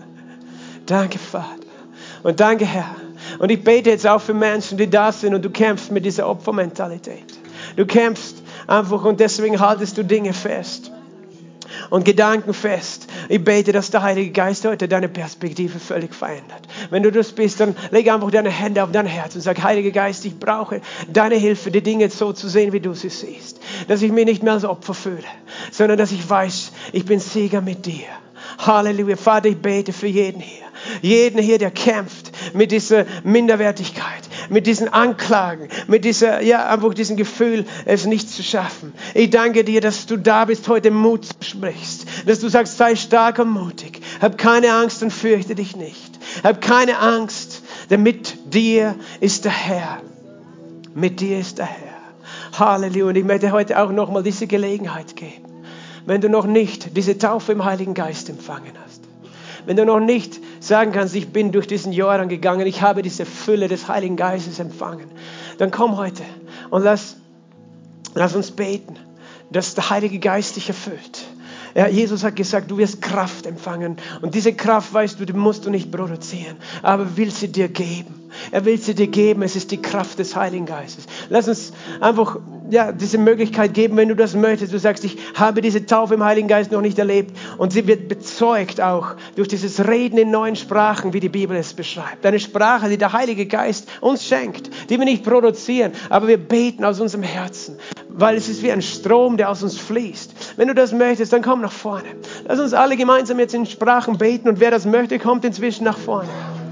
Danke, Vater. Und danke, Herr. Und ich bete jetzt auch für Menschen, die da sind und du kämpfst mit dieser Opfermentalität. Du kämpfst einfach und deswegen haltest du Dinge fest und Gedanken fest. Ich bete, dass der Heilige Geist heute deine Perspektive völlig verändert. Wenn du das bist, dann leg einfach deine Hände auf dein Herz und sag, Heiliger Geist, ich brauche deine Hilfe, die Dinge so zu sehen, wie du sie siehst. Dass ich mich nicht mehr als Opfer fühle, sondern dass ich weiß, ich bin Sieger mit dir. Halleluja. Vater, ich bete für jeden hier. Jeden hier, der kämpft mit dieser Minderwertigkeit, mit diesen Anklagen, mit dieser, ja, einfach diesem Gefühl, es nicht zu schaffen. Ich danke dir, dass du da bist, heute Mut sprichst, dass du sagst, sei stark und mutig. Hab keine Angst und fürchte dich nicht. Hab keine Angst, denn mit dir ist der Herr. Mit dir ist der Herr. Halleluja. Und ich möchte heute auch nochmal diese Gelegenheit geben. Wenn du noch nicht diese Taufe im Heiligen Geist empfangen hast, wenn du noch nicht sagen kannst, ich bin durch diesen Jordan gegangen, ich habe diese Fülle des Heiligen Geistes empfangen, dann komm heute und lass, lass uns beten, dass der Heilige Geist dich erfüllt. Ja, Jesus hat gesagt, du wirst Kraft empfangen. Und diese Kraft, weißt du, die musst du nicht produzieren, aber will sie dir geben. Er will sie dir geben. Es ist die Kraft des Heiligen Geistes. Lass uns einfach ja, diese Möglichkeit geben, wenn du das möchtest. Du sagst, ich habe diese Taufe im Heiligen Geist noch nicht erlebt. Und sie wird bezeugt auch durch dieses Reden in neuen Sprachen, wie die Bibel es beschreibt. Eine Sprache, die der Heilige Geist uns schenkt, die wir nicht produzieren, aber wir beten aus unserem Herzen, weil es ist wie ein Strom, der aus uns fließt. Wenn du das möchtest, dann komm nach vorne. Lass uns alle gemeinsam jetzt in Sprachen beten und wer das möchte, kommt inzwischen nach vorne.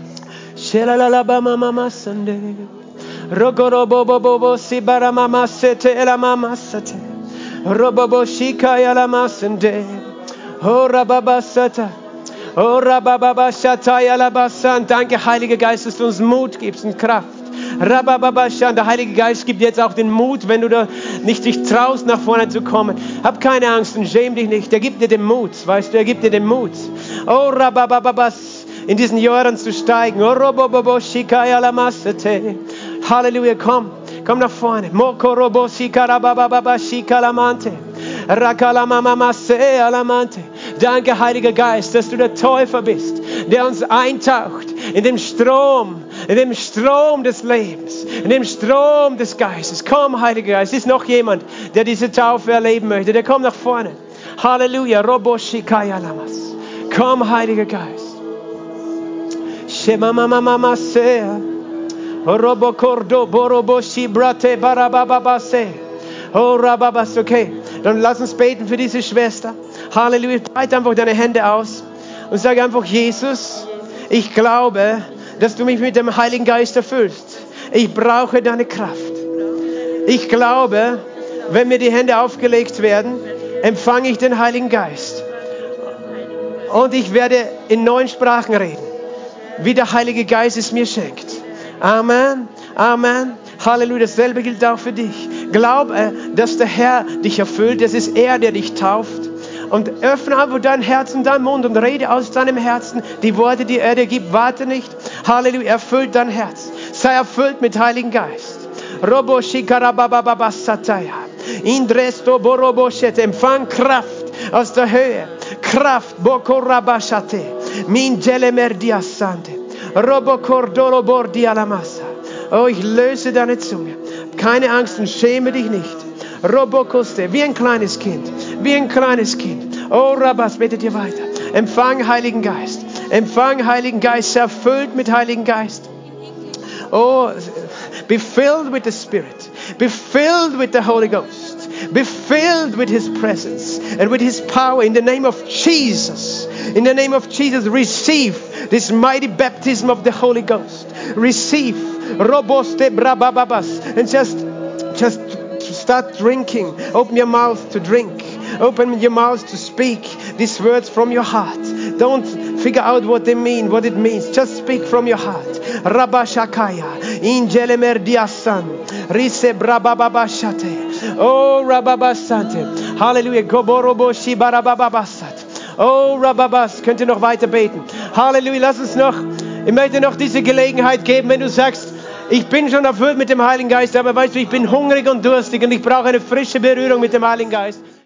Rogorobobobo sibaramama sete elamama sete robobo shikaya lamasende ora baba sata ora baba shataya labasan. Danke, Heiliger Geist, dass du uns Mut gibst und Kraft. Rabababashan, der Heilige Geist gibt jetzt auch den Mut, wenn du da nicht dich traust, nach vorne zu kommen. Hab keine Angst und schäm dich nicht. Er gibt dir den Mut, weißt du, er gibt dir den Mut. Oh, Rababababas, in diesen Jahren zu steigen. Oh, Robobobo shikaya lamasete. Halleluja, komm, komm nach vorne. Moko robo shikarabababa shikalamante. Rakalamamamase alamante. Danke, Heiliger Geist, dass du der Täufer bist, der uns eintaucht in den Strom, in dem Strom des Lebens, in dem Strom des Geistes. Komm, Heiliger Geist, ist noch jemand, der diese Taufe erleben möchte, der kommt nach vorne. Halleluja, robo shikaya lamas. Komm, Heiliger Geist. Shemamamamase. Robo cordo borobo shibrate barababase. Oh, rababas, okay. Dann lass uns beten für diese Schwester. Halleluja. Breite einfach deine Hände aus und sag einfach, Jesus, ich glaube, dass du mich mit dem Heiligen Geist erfüllst. Ich brauche deine Kraft. Ich glaube, wenn mir die Hände aufgelegt werden, empfange ich den Heiligen Geist. Und ich werde in neuen Sprachen reden, wie der Heilige Geist es mir schenkt. Amen, Amen, Halleluja, dasselbe gilt auch für dich. Glaube, dass der Herr dich erfüllt, es ist er, der dich tauft. Und öffne einfach dein Herz und deinen Mund und rede aus deinem Herzen die Worte, die er dir gibt. Warte nicht, Halleluja, erfüllt dein Herz. Sei erfüllt mit Heiligen Geist. Robo shikarabababa sataya. Indresto boroboshet, empfang Kraft aus der Höhe. Kraft, bokorabashate. Min jelemerdiasante. Robo cordolo bordi alamassa. Oh, ich löse deine Zunge. Keine Angst und schäme dich nicht. Robo koste, wie ein kleines Kind. Wie ein kleines Kind. Oh, Rabbas, betet ihr weiter. Empfang Heiligen Geist. Empfang Heiligen Geist. Erfüllt mit Heiligen Geist. Oh, be filled with the Spirit. Be filled with the Holy Ghost. Be filled with His presence and with His power in the name of Jesus. In the name of Jesus, receive this mighty baptism of the Holy Ghost. Receive. Roboste brabababas. And just, just start drinking. Open your mouth to drink. Open your mouth to speak these words from your heart. Don't figure out what they mean, what it means. Just speak from your heart. Rabashakaya. Injelemer diasan. Rise brabababashate. Oh, rababasante. Hallelujah. Goboroboshi barabababasat. Oh, Rababas, könnt ihr noch weiter beten. Halleluja, lass uns noch, ich möchte noch diese Gelegenheit geben, wenn du sagst, ich bin schon erfüllt mit dem Heiligen Geist, aber weißt du, ich bin hungrig und durstig und ich brauche eine frische Berührung mit dem Heiligen Geist.